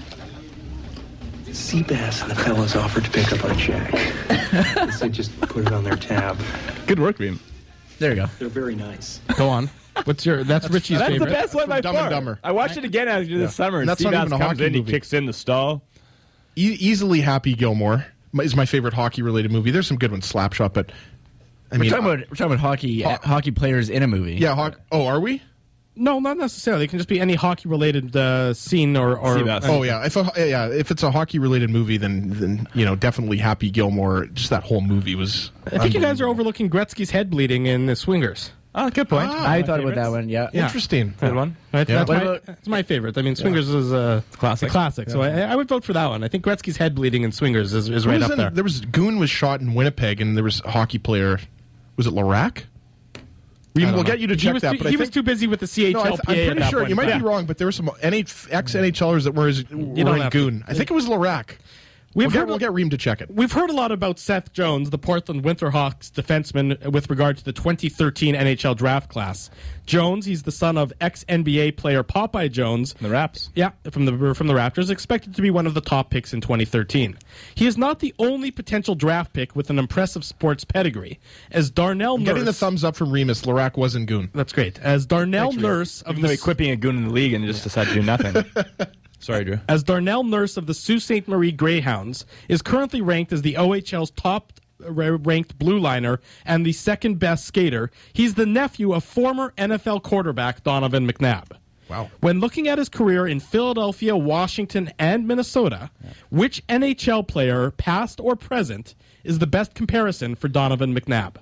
Seabass and the fellas offered to pick up our check. They said just put it on their tab. Good work, Reem. There you go. They're very nice. Go on. What's your? That's Richie's That's favorite. the best one by Dumb and far. Dumber. I watched it again after this summer, and That's not Seabass even a comes hockey in, he movie. kicks in the stall. E- easily Happy Gilmore is my favorite hockey related movie. There's some good ones, Slapshot, but I We're mean, talking about we're talking about hockey Ho- hockey players in a movie. yeah. Ho- oh, are we? No, not necessarily. It can just be any hockey-related uh, scene or. or Seabass. Oh yeah. If a, yeah, if it's a hockey related movie, then then you know definitely Happy Gilmore. Just that whole movie was. I think you guys are overlooking Gretzky's head bleeding in the Swingers. Oh, good point. Ah, I My thought about that favorites. one. Yeah. Yeah. Interesting. Good one. Right? Yeah. That's, What my, about- that's my favorite. I mean, Swingers is a Classic. a classic. So I, I would vote for that one. I think Gretzky's head bleeding in Swingers is, is Who right was up in- there. There was Goon was shot in Winnipeg, and there was a hockey player. Was it Larac? We, I don't we'll know. get you to He check was that. too, but I he think, was too busy with the C H No, L I P A th- I'm at pretty that sure. point You in might time. be wrong, but there were some ex NHLers that were, his, were don't in have to. Goon. I think it was Larac. We've We'll get, heard, we'll get Reem to check it. we've heard a lot about Seth Jones, the Portland Winterhawks defenseman, with regard to the twenty thirteen N H L draft class. Jones, he's the son of ex-N B A player Popeye Jones. The Raps. Yeah, from the from the Raptors, expected to be one of the top picks in twenty thirteen. He is not the only potential draft pick with an impressive sports pedigree, as Darnell Getting the Nurse. thumbs up from Remus. Larac was in Goon. That's great. As Darnell Nurse of Even the though he quit being a goon in the league and just decided to do nothing. Sorry, Drew. as Darnell Nurse of the Sault Ste. Marie Greyhounds is currently ranked as the O H L's top ra- ranked blue liner and the second best skater. He's the nephew of former N F L quarterback Donovan McNabb. Wow. When looking at his career in Philadelphia, Washington, and Minnesota, which N H L player, past or present, is the best comparison for Donovan McNabb?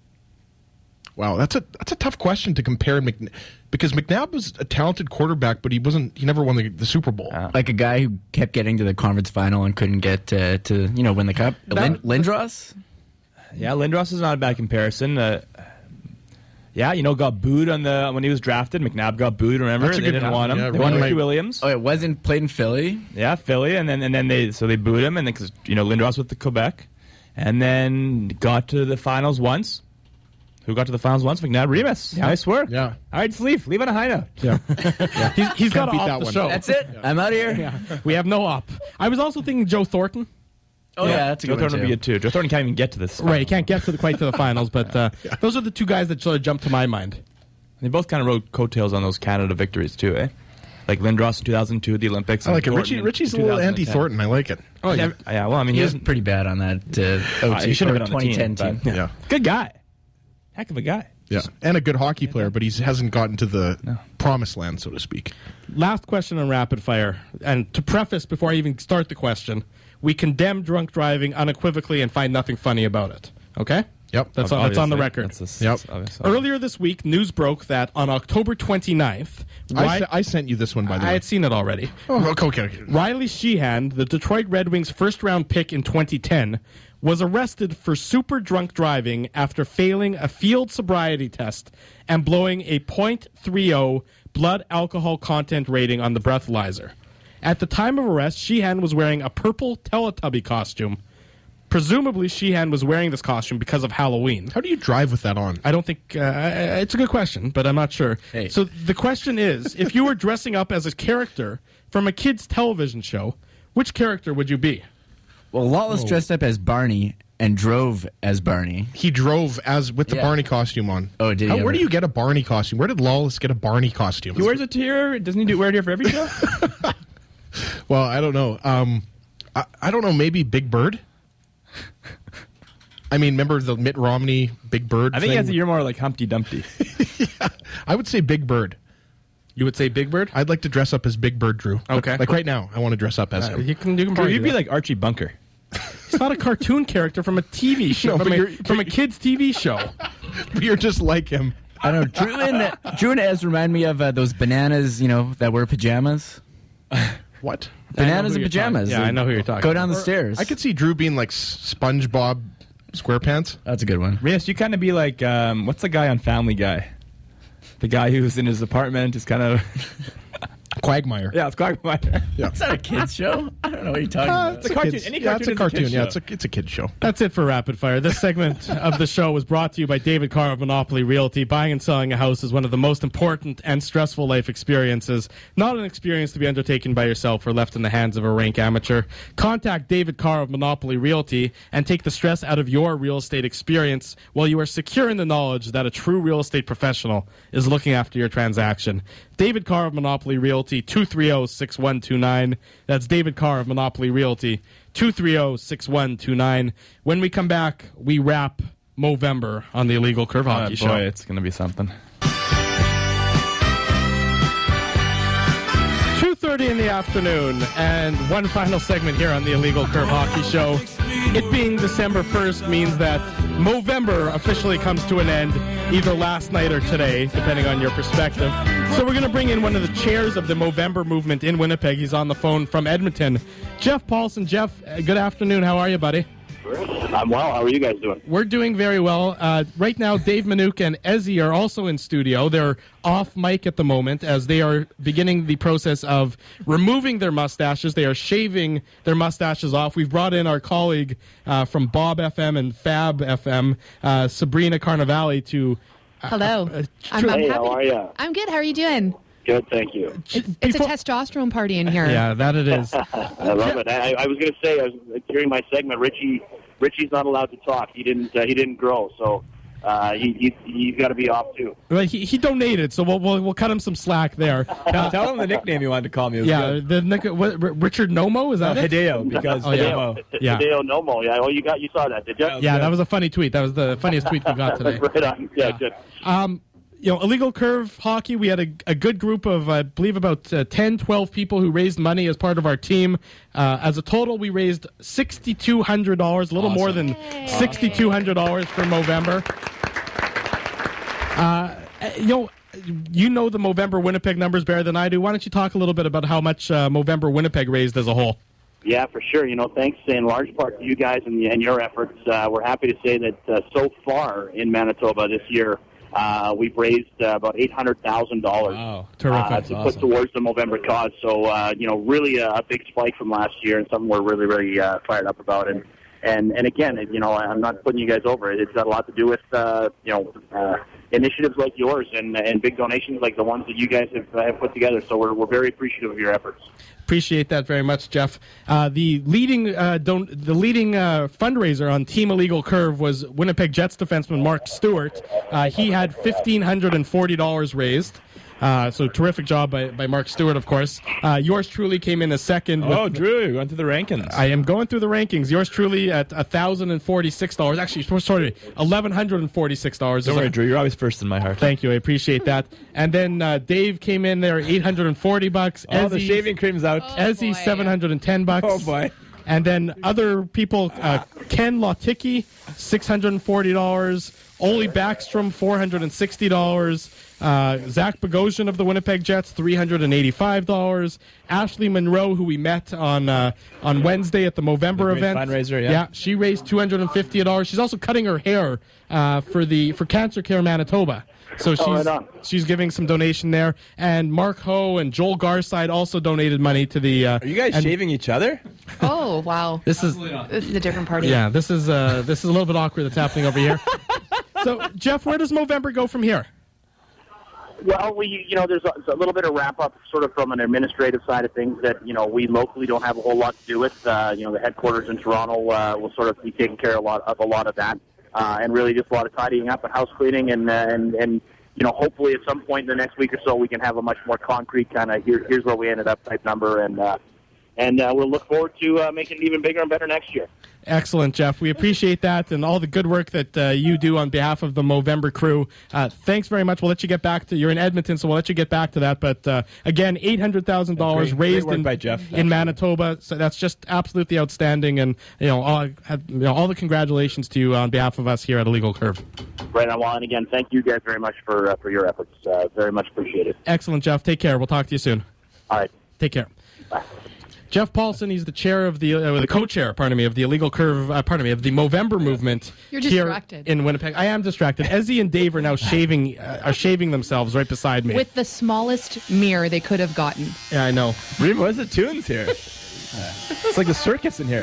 Wow, that's a that's a tough question to compare Mc, because McNabb was a talented quarterback, but he wasn't. He never won the, the Super Bowl. Like a guy who kept getting to the conference final and couldn't get uh, to you know win the cup. Lin- Lindros. Yeah, Lindros is not a bad comparison. Uh, yeah, you know, got booed on the when he was drafted. McNabb got booed. Remember, That's a they good- didn't yeah, want him. yeah, they wanted right. Ricky Williams. Oh, it wasn't played in Philly. Yeah, Philly, and then and then they so they booed him, and then because you know Lindros with the Quebec, and then got to the finals once. Who got to the finals once? McNabb, Remus. Nice work. Yeah. All right, Sleeve, leave on a high note. Yeah, he's, he's got to beat off that the one. show. That's it. I'm out of here. Yeah. We have no op. I was also thinking Joe Thornton. Oh yeah, that's a Joe good one Thornton would be too. good too. Joe Thornton can't even get to this. Right, he can't get to the, quite to the finals, but uh, those are the two guys that sort of jumped to my mind. They both kind of rode coattails on those Canada victories too, eh? Like Lindros in two thousand two at the Olympics. I like it. and Richie Thornton in Richie's a little two thousand anti ten. Thornton. I like it. Oh, yeah. Yeah, yeah, well, I mean, He he was doesn't. pretty bad on that uh, O Uh, T he should have or been on the twenty ten team. team. but- Yeah. Good guy. Heck of a guy. Yeah, and a good hockey player, but he hasn't gotten to the promised land, so to speak. Last question on rapid fire. And to preface, before I even start the question, we condemn drunk driving unequivocally and find nothing funny about it. Okay? Yep. That's on, that's on the record. That's a, Yep. that's Earlier this week, news broke that on October twenty-ninth, I, Ri- se- I sent you this one, by the I way. had seen it already. Oh, okay, okay, okay. Riley Sheehan, the Detroit Red Wings first-round pick in twenty ten, was arrested for super drunk driving after failing a field sobriety test and blowing a point three oh blood alcohol content rating on the breathalyzer. At the time of arrest, Sheehan was wearing a purple Teletubby costume. Presumably, Sheehan was wearing this costume because of Halloween. How do you drive with that on? I don't think uh, it's a good question, but I'm not sure. Hey. So the question is, if you were dressing up as a character from a kids' television show, which character would you be? Well, Lawless dressed up as Barney and drove as Barney. He drove as with the Yeah. Barney costume on. Oh, did he How, ever? Where do you get a Barney costume? Where did Lawless get a Barney costume? He wears it here. Doesn't he do wear it here for every show? Well, I don't know. Um, I, I don't know. Maybe Big Bird. I mean, remember the Mitt Romney Big Bird? I think thing? that's a year more like Humpty Dumpty. I would say Big Bird. You would say Big Bird? I'd like to dress up as Big Bird, Drew. Okay. Like right now, I want to dress up as him. You can, you can Or probably you'd do be that. like Archie Bunker. It's not a cartoon character from a T V show, No, from, but a, you're- from a kids' T V show. You're just like him. I don't know. Drew and, Drew and Ez remind me of uh, those bananas, you know, that wear pajamas. What? Bananas who and you're pajamas. talking- yeah, I know who you're talking Go about. down the stairs. I could see Drew being like S- SpongeBob SquarePants. That's a good one. Yes, you kind of be like, um, what's the guy on Family Guy? The guy who's in his apartment is kind of... Quagmire. yeah, it's Quagmire. Yeah. Is that a kid's show? I don't know what you're talking Uh, about. it's a cartoon. kid's- Any yeah, it's a cartoon cartoon. is a kid's Yeah, show. it's a it's a kid's show. That's it for Rapid Fire. This segment of the show was brought to you by David Carr of Monopoly Realty. Buying and selling a house is one of the most important and stressful life experiences. Not an experience to be undertaken by yourself or left in the hands of a rank amateur. Contact David Carr of Monopoly Realty and take the stress out of your real estate experience while you are secure in the knowledge that a true real estate professional is looking after your transaction. David Carr of Monopoly Realty, two three zero, six one two nine. That's David Carr of Monopoly Realty, two three zero, six one two nine. When we come back, we wrap Movember on the Illegal Curve Oh, Hockey boy, Show. it's going to be something. two thirty in the afternoon, and one final segment here on the Illegal Curve Hockey Show. It being December first means that Movember officially comes to an end either last night or today, depending on your perspective. So we're going to bring in one of the chairs of the Movember movement in Winnipeg. He's on the phone from Edmonton. Jeff Paulson. Jeff, uh, good afternoon. How are you, buddy? I'm well. How are you guys doing? We're doing very well. Uh, right now, Dave Minuk and Ezzy are also in studio. They're off mic at the moment as they are beginning the process of removing their mustaches. They are shaving their mustaches off. We've brought in our colleague uh, from Bob F M and Fab F M, uh, Sabrina Carnivale, to... Uh, Hello. uh, I'm, I'm Hey, happy. how are ya? I'm good. How are you doing? Good, thank you. It's, it's a before- testosterone party in here. Yeah, that it is. I love it. I, I was going to say, I was during my segment, Richie, Richie's not allowed to talk. He didn't. Uh, he didn't grow, so uh, he, he he's got to be off too. Well, he, he donated, so we'll, we'll we'll cut him some slack there. Uh, Tell him the nickname you wanted to call me. It was yeah, good. the Nick- what, R- Richard Nomo, is that Uh, it? Hideo, because Oh, yeah. Hideo. Yeah. Hideo Nomo. Yeah. Oh, you got you saw that, did you? Yeah, that was a funny tweet. That was the funniest tweet we got today. right on. Yeah, good. Um, you know, Illegal Curve Hockey, we had a, a good group of, I believe, about uh, ten, twelve people who raised money as part of our team. Uh, as a total, we raised six thousand two hundred dollars, a little more than six thousand two hundred dollars for Movember. Uh, you know, you know the Movember Winnipeg numbers better than I do. Why don't you talk a little bit about how much uh, Movember Winnipeg raised as a whole? Yeah, for sure. You know, thanks in large part to you guys and, and your efforts. Uh, we're happy to say that uh, so far in Manitoba this year, uh, we've raised uh, about eight hundred thousand dollars Wow. Terrific. uh, to awesome. put towards the Movember cause. So, uh, you know, really a, a big spike from last year and something we're really, really uh, fired up about. And, and, and again, it, you know, I'm not putting you guys over. It's got a lot to do with, uh, you know, uh, initiatives like yours and, and big donations like the ones that you guys have, uh, have put together. So we're, we're very appreciative of your efforts. Appreciate that very much, Jeff. Uh, the leading uh, don't the leading uh, fundraiser on Team Illegal Curve was Winnipeg Jets defenseman Mark Stewart. Uh, he had fifteen hundred and forty dollars raised. Uh, so terrific job by, by Mark Stewart, of course. Uh, yours truly came in a second. Oh, with, Drew, you're going through the rankings. I am going through the rankings. Yours truly at one thousand forty-six dollars. Actually, sorry, one thousand one hundred forty-six dollars. Don't worry, Drew. You're always first in my heart. Thank you. I appreciate that. And then uh, Dave came in there, eight hundred forty bucks. Oh, the Ezzy- shaving cream's out. Oh, Ezzy, boy. seven hundred ten bucks. Oh, boy. And then other people, uh, Ken Loticki, six hundred forty dollars. Ole Backstrom, four hundred sixty dollars. Uh, Zach Bogosian of the Winnipeg Jets, three hundred eighty-five dollars. Ashley Monroe, who we met on uh, on Wednesday at the Movember The great event. fundraiser, yeah. Yeah, she raised two hundred fifty dollars. She's also cutting her hair uh, for the for Cancer Care Manitoba. So she's Oh, right on. she's giving some donation there. And Mark Ho and Joel Garside also donated money to the. Uh, Are you guys and- shaving each other? Oh, wow. This is This is a different party. yeah. This is uh, this is a little bit awkward that's happening over here. So Jeff, where does Movember go from here? Well, we, you know, there's a, a little bit of wrap up sort of from an administrative side of things that, you know, we locally don't have a whole lot to do with. Uh, you know, the headquarters in Toronto uh, will sort of be taking care of a lot of, a lot of that. Uh, and really just a lot of tidying up and house cleaning and, uh, and, and, you know, hopefully at some point in the next week or so we can have a much more concrete kind of here, here's where we ended up type number. And, uh, and uh, we'll look forward to uh, making it even bigger and better next year. Excellent, Jeff. We appreciate that and all the good work that uh, you do on behalf of the Movember crew. Uh, thanks very much. We'll let you get back to. You're in Edmonton, so we'll let you get back to that. But uh, again, eight hundred thousand dollars Great- great raised work in, by Jeff. in Manitoba. So that's just absolutely outstanding. And you know, all, have, you know, all the congratulations to you on behalf of us here at Illegal Curve. Right on. Well, and again, thank you guys very much for uh, for your efforts. Uh, very much appreciated. Excellent, Jeff. Take care. We'll talk to you soon. All right. Take care. Bye. Jeff Paulson, he's the chair of the, uh, the co-chair, pardon me, of the Illegal Curve, uh, pardon me, of the Movember movement. You're here distracted. in Winnipeg. I am distracted. Ezzy and Dave are now shaving, uh, are shaving themselves right beside me. With the smallest mirror they could have gotten. yeah, I know. Reem, what's the tunes here? It's like the circus in here.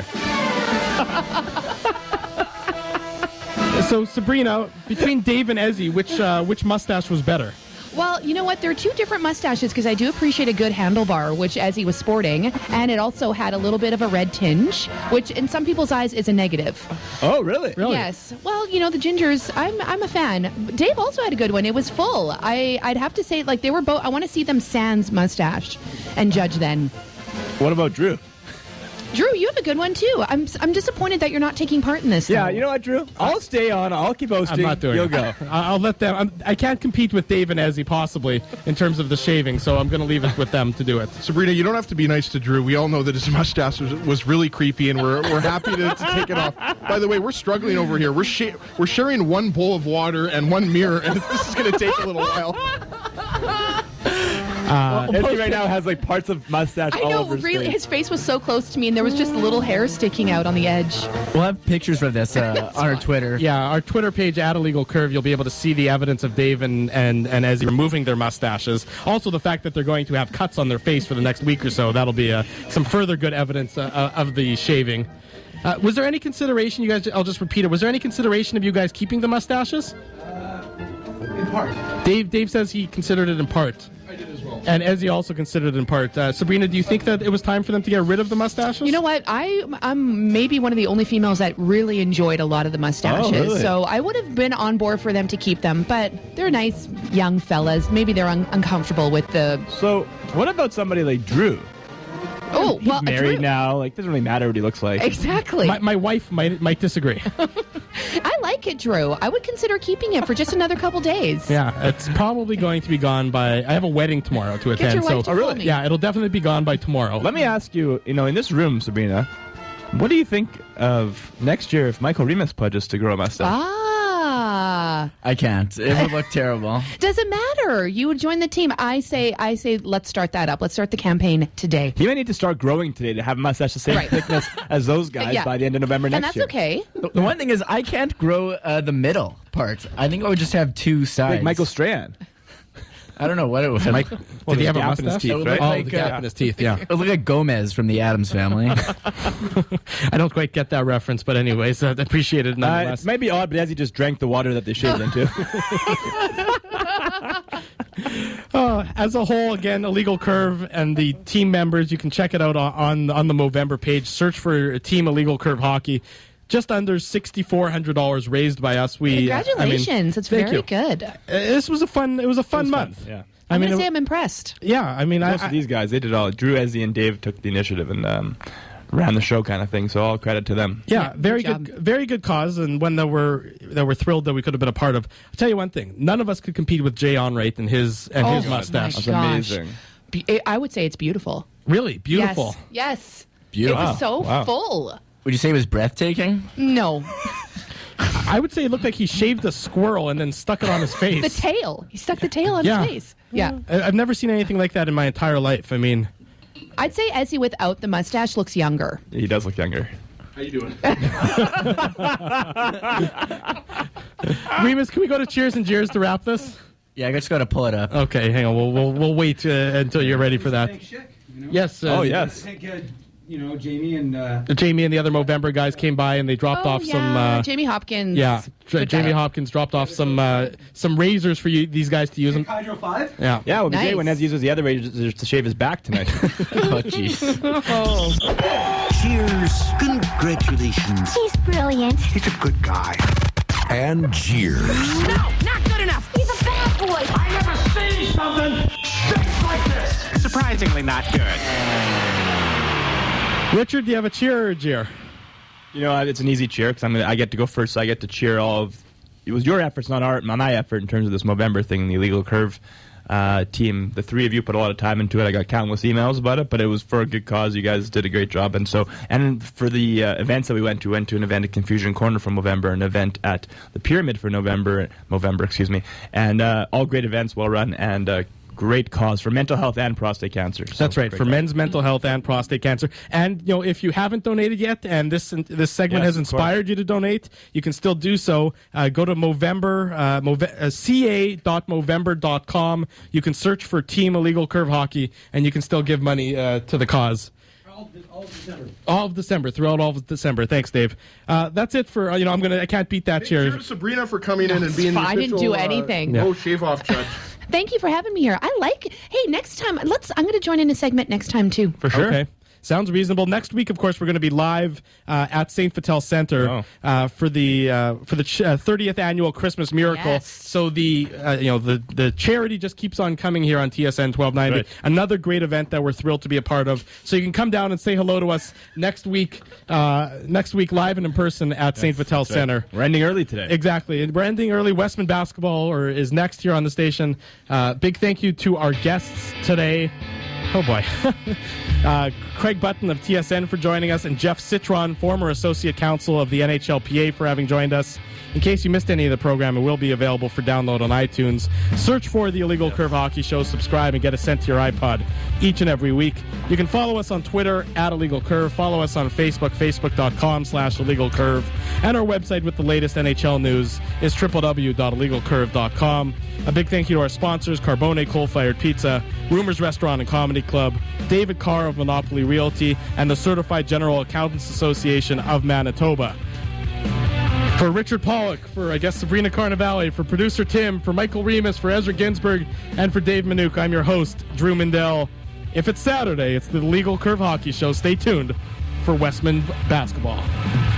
So Sabrina, between Dave and Ezzy, which uh, which mustache was better? Well, you know what? There are two different mustaches because I do appreciate a good handlebar, which Ezzy was sporting, and it also had a little bit of a red tinge, which in some people's eyes is a negative. Oh, really? Really? Yes. Well, you know, the gingers, I'm I'm a fan. Dave also had a good one. It was full. I, I'd have to say, like, they were both, I want to see them sans mustache and judge then. What about Drew? Drew, you have a good one, too. I'm I'm disappointed that you're not taking part in this. Yeah, though. you know what, Drew? I'll stay on. I'll keep hosting. I'm not doing You'll it. go. I- I'll let them. I'm, I can't compete with Dave and Ezzy possibly in terms of the shaving, so I'm going to leave it with them to do it. Sabrina, you don't have to be nice to Drew. We all know that his mustache was, was really creepy, and we're, we're happy to, to take it off. By the way, we're struggling over here. We're sh- we're sharing one bowl of water and one mirror, and this is going to take a little while. Uh, Ezzy right now has like parts of mustache I all know, over his really, face. his face was so close to me, and there was just little hair sticking out on the edge. We'll have pictures of this uh, on our Twitter. Yeah, our Twitter page at Illegal Curve, you'll be able to see the evidence of Dave and, and, and Ezzy removing their mustaches. Also, the fact that they're going to have cuts on their face for the next week or so. That'll be uh, some further good evidence uh, uh, of the shaving. Uh, was there any consideration, you guys, I'll just repeat it, was there any consideration of you guys keeping the mustaches? In part. Dave Dave says he considered it in part. I did as well. And Ezzy also considered it in part. Uh, Sabrina, do you think that it was time for them to get rid of the mustaches? You know what? I, I'm maybe one of the only females that really enjoyed a lot of the mustaches. Oh, really? So I would have been on board for them to keep them, but they're nice young fellas. Maybe they're un- uncomfortable with the. So, what about somebody like Drew? Oh, He's well, married Drew- now. Like, doesn't really matter what he looks like. Exactly. My, my wife might might disagree. I like it, Drew. I would consider keeping it for just another couple days. Yeah, it's probably going to be gone by. I have a wedding tomorrow to Get attend. your wife so to call me. yeah, it'll definitely be gone by tomorrow. Let me ask you, you know, in this room, Sabrina, what do you think of next year if Michael Remus pledges to grow a mustache? Ah, I can't. It would look terrible. doesn't matter. You would join the team. I say, I say, let's start that up. Let's start the campaign today. He might need to start growing today to have a mustache the same Right. thickness as those guys Yeah. by the end of November next And that's year. okay. The the one thing is, I can't grow uh, the middle part. I think I would just have two sides. Like Michael Strahan. I don't know what it would. Mike, Well, did he there's have a gap in his mustache? teeth, It would right? look Oh, like, the gap uh, in his teeth. Yeah, It would look like Gomez from the Addams Family. I don't quite get that reference, but anyways, uh, appreciate it Uh, nonetheless. it might be odd, but as he just drank the water that they shaved into. Uh, as a whole, again, Illegal Curve and the team members, you can check it out on on, on the Movember page. Search for Team Illegal Curve Hockey. Just under six thousand four hundred dollars raised by us. We uh, I mean, Congratulations. it's thank very you. good. Uh, this was a fun. It was a fun was fun, month. yeah. I I'm mean, going to it- say I'm impressed. yeah. I mean, I, Most I of these guys, they did all. Drew, Ezzy, and Dave took the initiative and um, ran the show kind of thing. So all credit to them. Yeah, Yeah, very good good, very good cause, and one that we're that we're thrilled that we could have been a part of. I'll tell you one thing: none of us could compete with Jay Onrait and his and Oh his my mustache. That's gosh. amazing. Be- I would say it's beautiful. Really beautiful. Yes. Yes. Beautiful. It was so Wow. full. Would you say it was breathtaking? No. I would say it looked like he shaved a squirrel and then stuck it on his face. The tail. He stuck the tail on Yeah. his face. Yeah. I- I've never seen anything like that in my entire life. I mean, I'd say Ezzy without the mustache looks younger. He does look younger. How you doing? Remus, can we go to Cheers and Jeers to wrap this? Yeah, I just got to pull it up. Okay, hang on. We'll we'll, we'll wait uh, until you're ready for that. Thank Schick, you know? Yes. Uh, Oh, yes. Thank uh, you know Jamie and uh, Jamie and the other Movember guys came by and they dropped oh, off yeah. some. Uh, Jamie Hopkins. yeah, J- Good Jamie guy. Hopkins dropped off some uh, some razors for you these guys to use. Them. Hydro Five. Yeah. Yeah, it would be great when Nice. Ez uses the other razors to shave his back tonight. Oh, jeez. Cheers. Congratulations. He's brilliant. He's a good guy. And Cheers. No, not good enough. He's a bad boy. I never seen something stinks like this. Surprisingly not good. Richard, do you have a cheer or a jeer? You know, it's an easy cheer because I'm gonna, I get to go first. So I get to cheer all of. It was your efforts, not our, not my effort, in terms of this Movember thing, the Illegal Curve uh, team. The three of you put a lot of time into it. I got countless emails about it, but it was for a good cause. You guys did a great job, and so and for the uh, events that we went to, went to an event at Confusion Corner for Movember, an event at the Pyramid for November, Movember, excuse me, and uh, all great events, well run, and. Uh, Great cause for mental health and prostate cancer. So That's right, great for job. men's mental health and prostate cancer. And you know, if you haven't donated yet, and this this segment Yes, has of inspired you to donate, you can still do so. Uh, go to Movember, uh, Move- uh, c a dot movember dot com. You can search for Team Illegal Curve Hockey, and you can still give money uh, to the cause. All, all December. All of December, throughout all of December. Thanks, Dave. Uh, that's it for uh, you know. I'm gonna. I can't beat that Hey, cheer. cheers to Sabrina for coming in and it's being the fine. I didn't official, do anything. Uh, Yeah. No shave off judge. Thank you for having me here. I like. Hey, next time, let's. I'm going to join in a segment next time too. For sure. Okay. Sounds reasonable. Next week, of course, we're going to be live uh, at Saint Vital Center Oh. uh, for the uh, for the ch- uh, thirtieth annual Christmas Miracle. Yes. So the uh, you know the the charity just keeps on coming here on T S N twelve ninety. Right. Another great event that we're thrilled to be a part of. So you can come down and say hello to us next week. Uh, next week, live and in person at Saint Vital That's right. Center. We're ending early today. Exactly. And we're ending early. Westman Basketball or is next here on the station. Uh, big thank you to our guests today. Oh, boy. uh, Craig Button of T S N for joining us, and Jeff Citron, former Associate Counsel of the N H L P A, for having joined us. In case you missed any of the program, it will be available for download on iTunes. Search for the Illegal Curve Hockey Show, subscribe, and get it sent to your iPod each and every week. You can follow us on Twitter, at Illegal Curve. Follow us on Facebook, facebook.com slash Illegal Curve. And our website with the latest N H L news is w w w dot illegal curve dot com. A big thank you to our sponsors, Carbone Coal-Fired Pizza, Rumors Restaurant and Comedy Club, David Carr of Monopoly Realty, and the Certified General Accountants Association of Manitoba. For Richard Pollock, for, I guess, Sabrina Carnevale, for producer Tim, for Michael Remus, for Ezra Ginsburg, and for Dave Minuk, I'm your host, Drew Mindell. If it's Saturday, it's the Legal Curve Hockey Show. Stay tuned for Westman Basketball.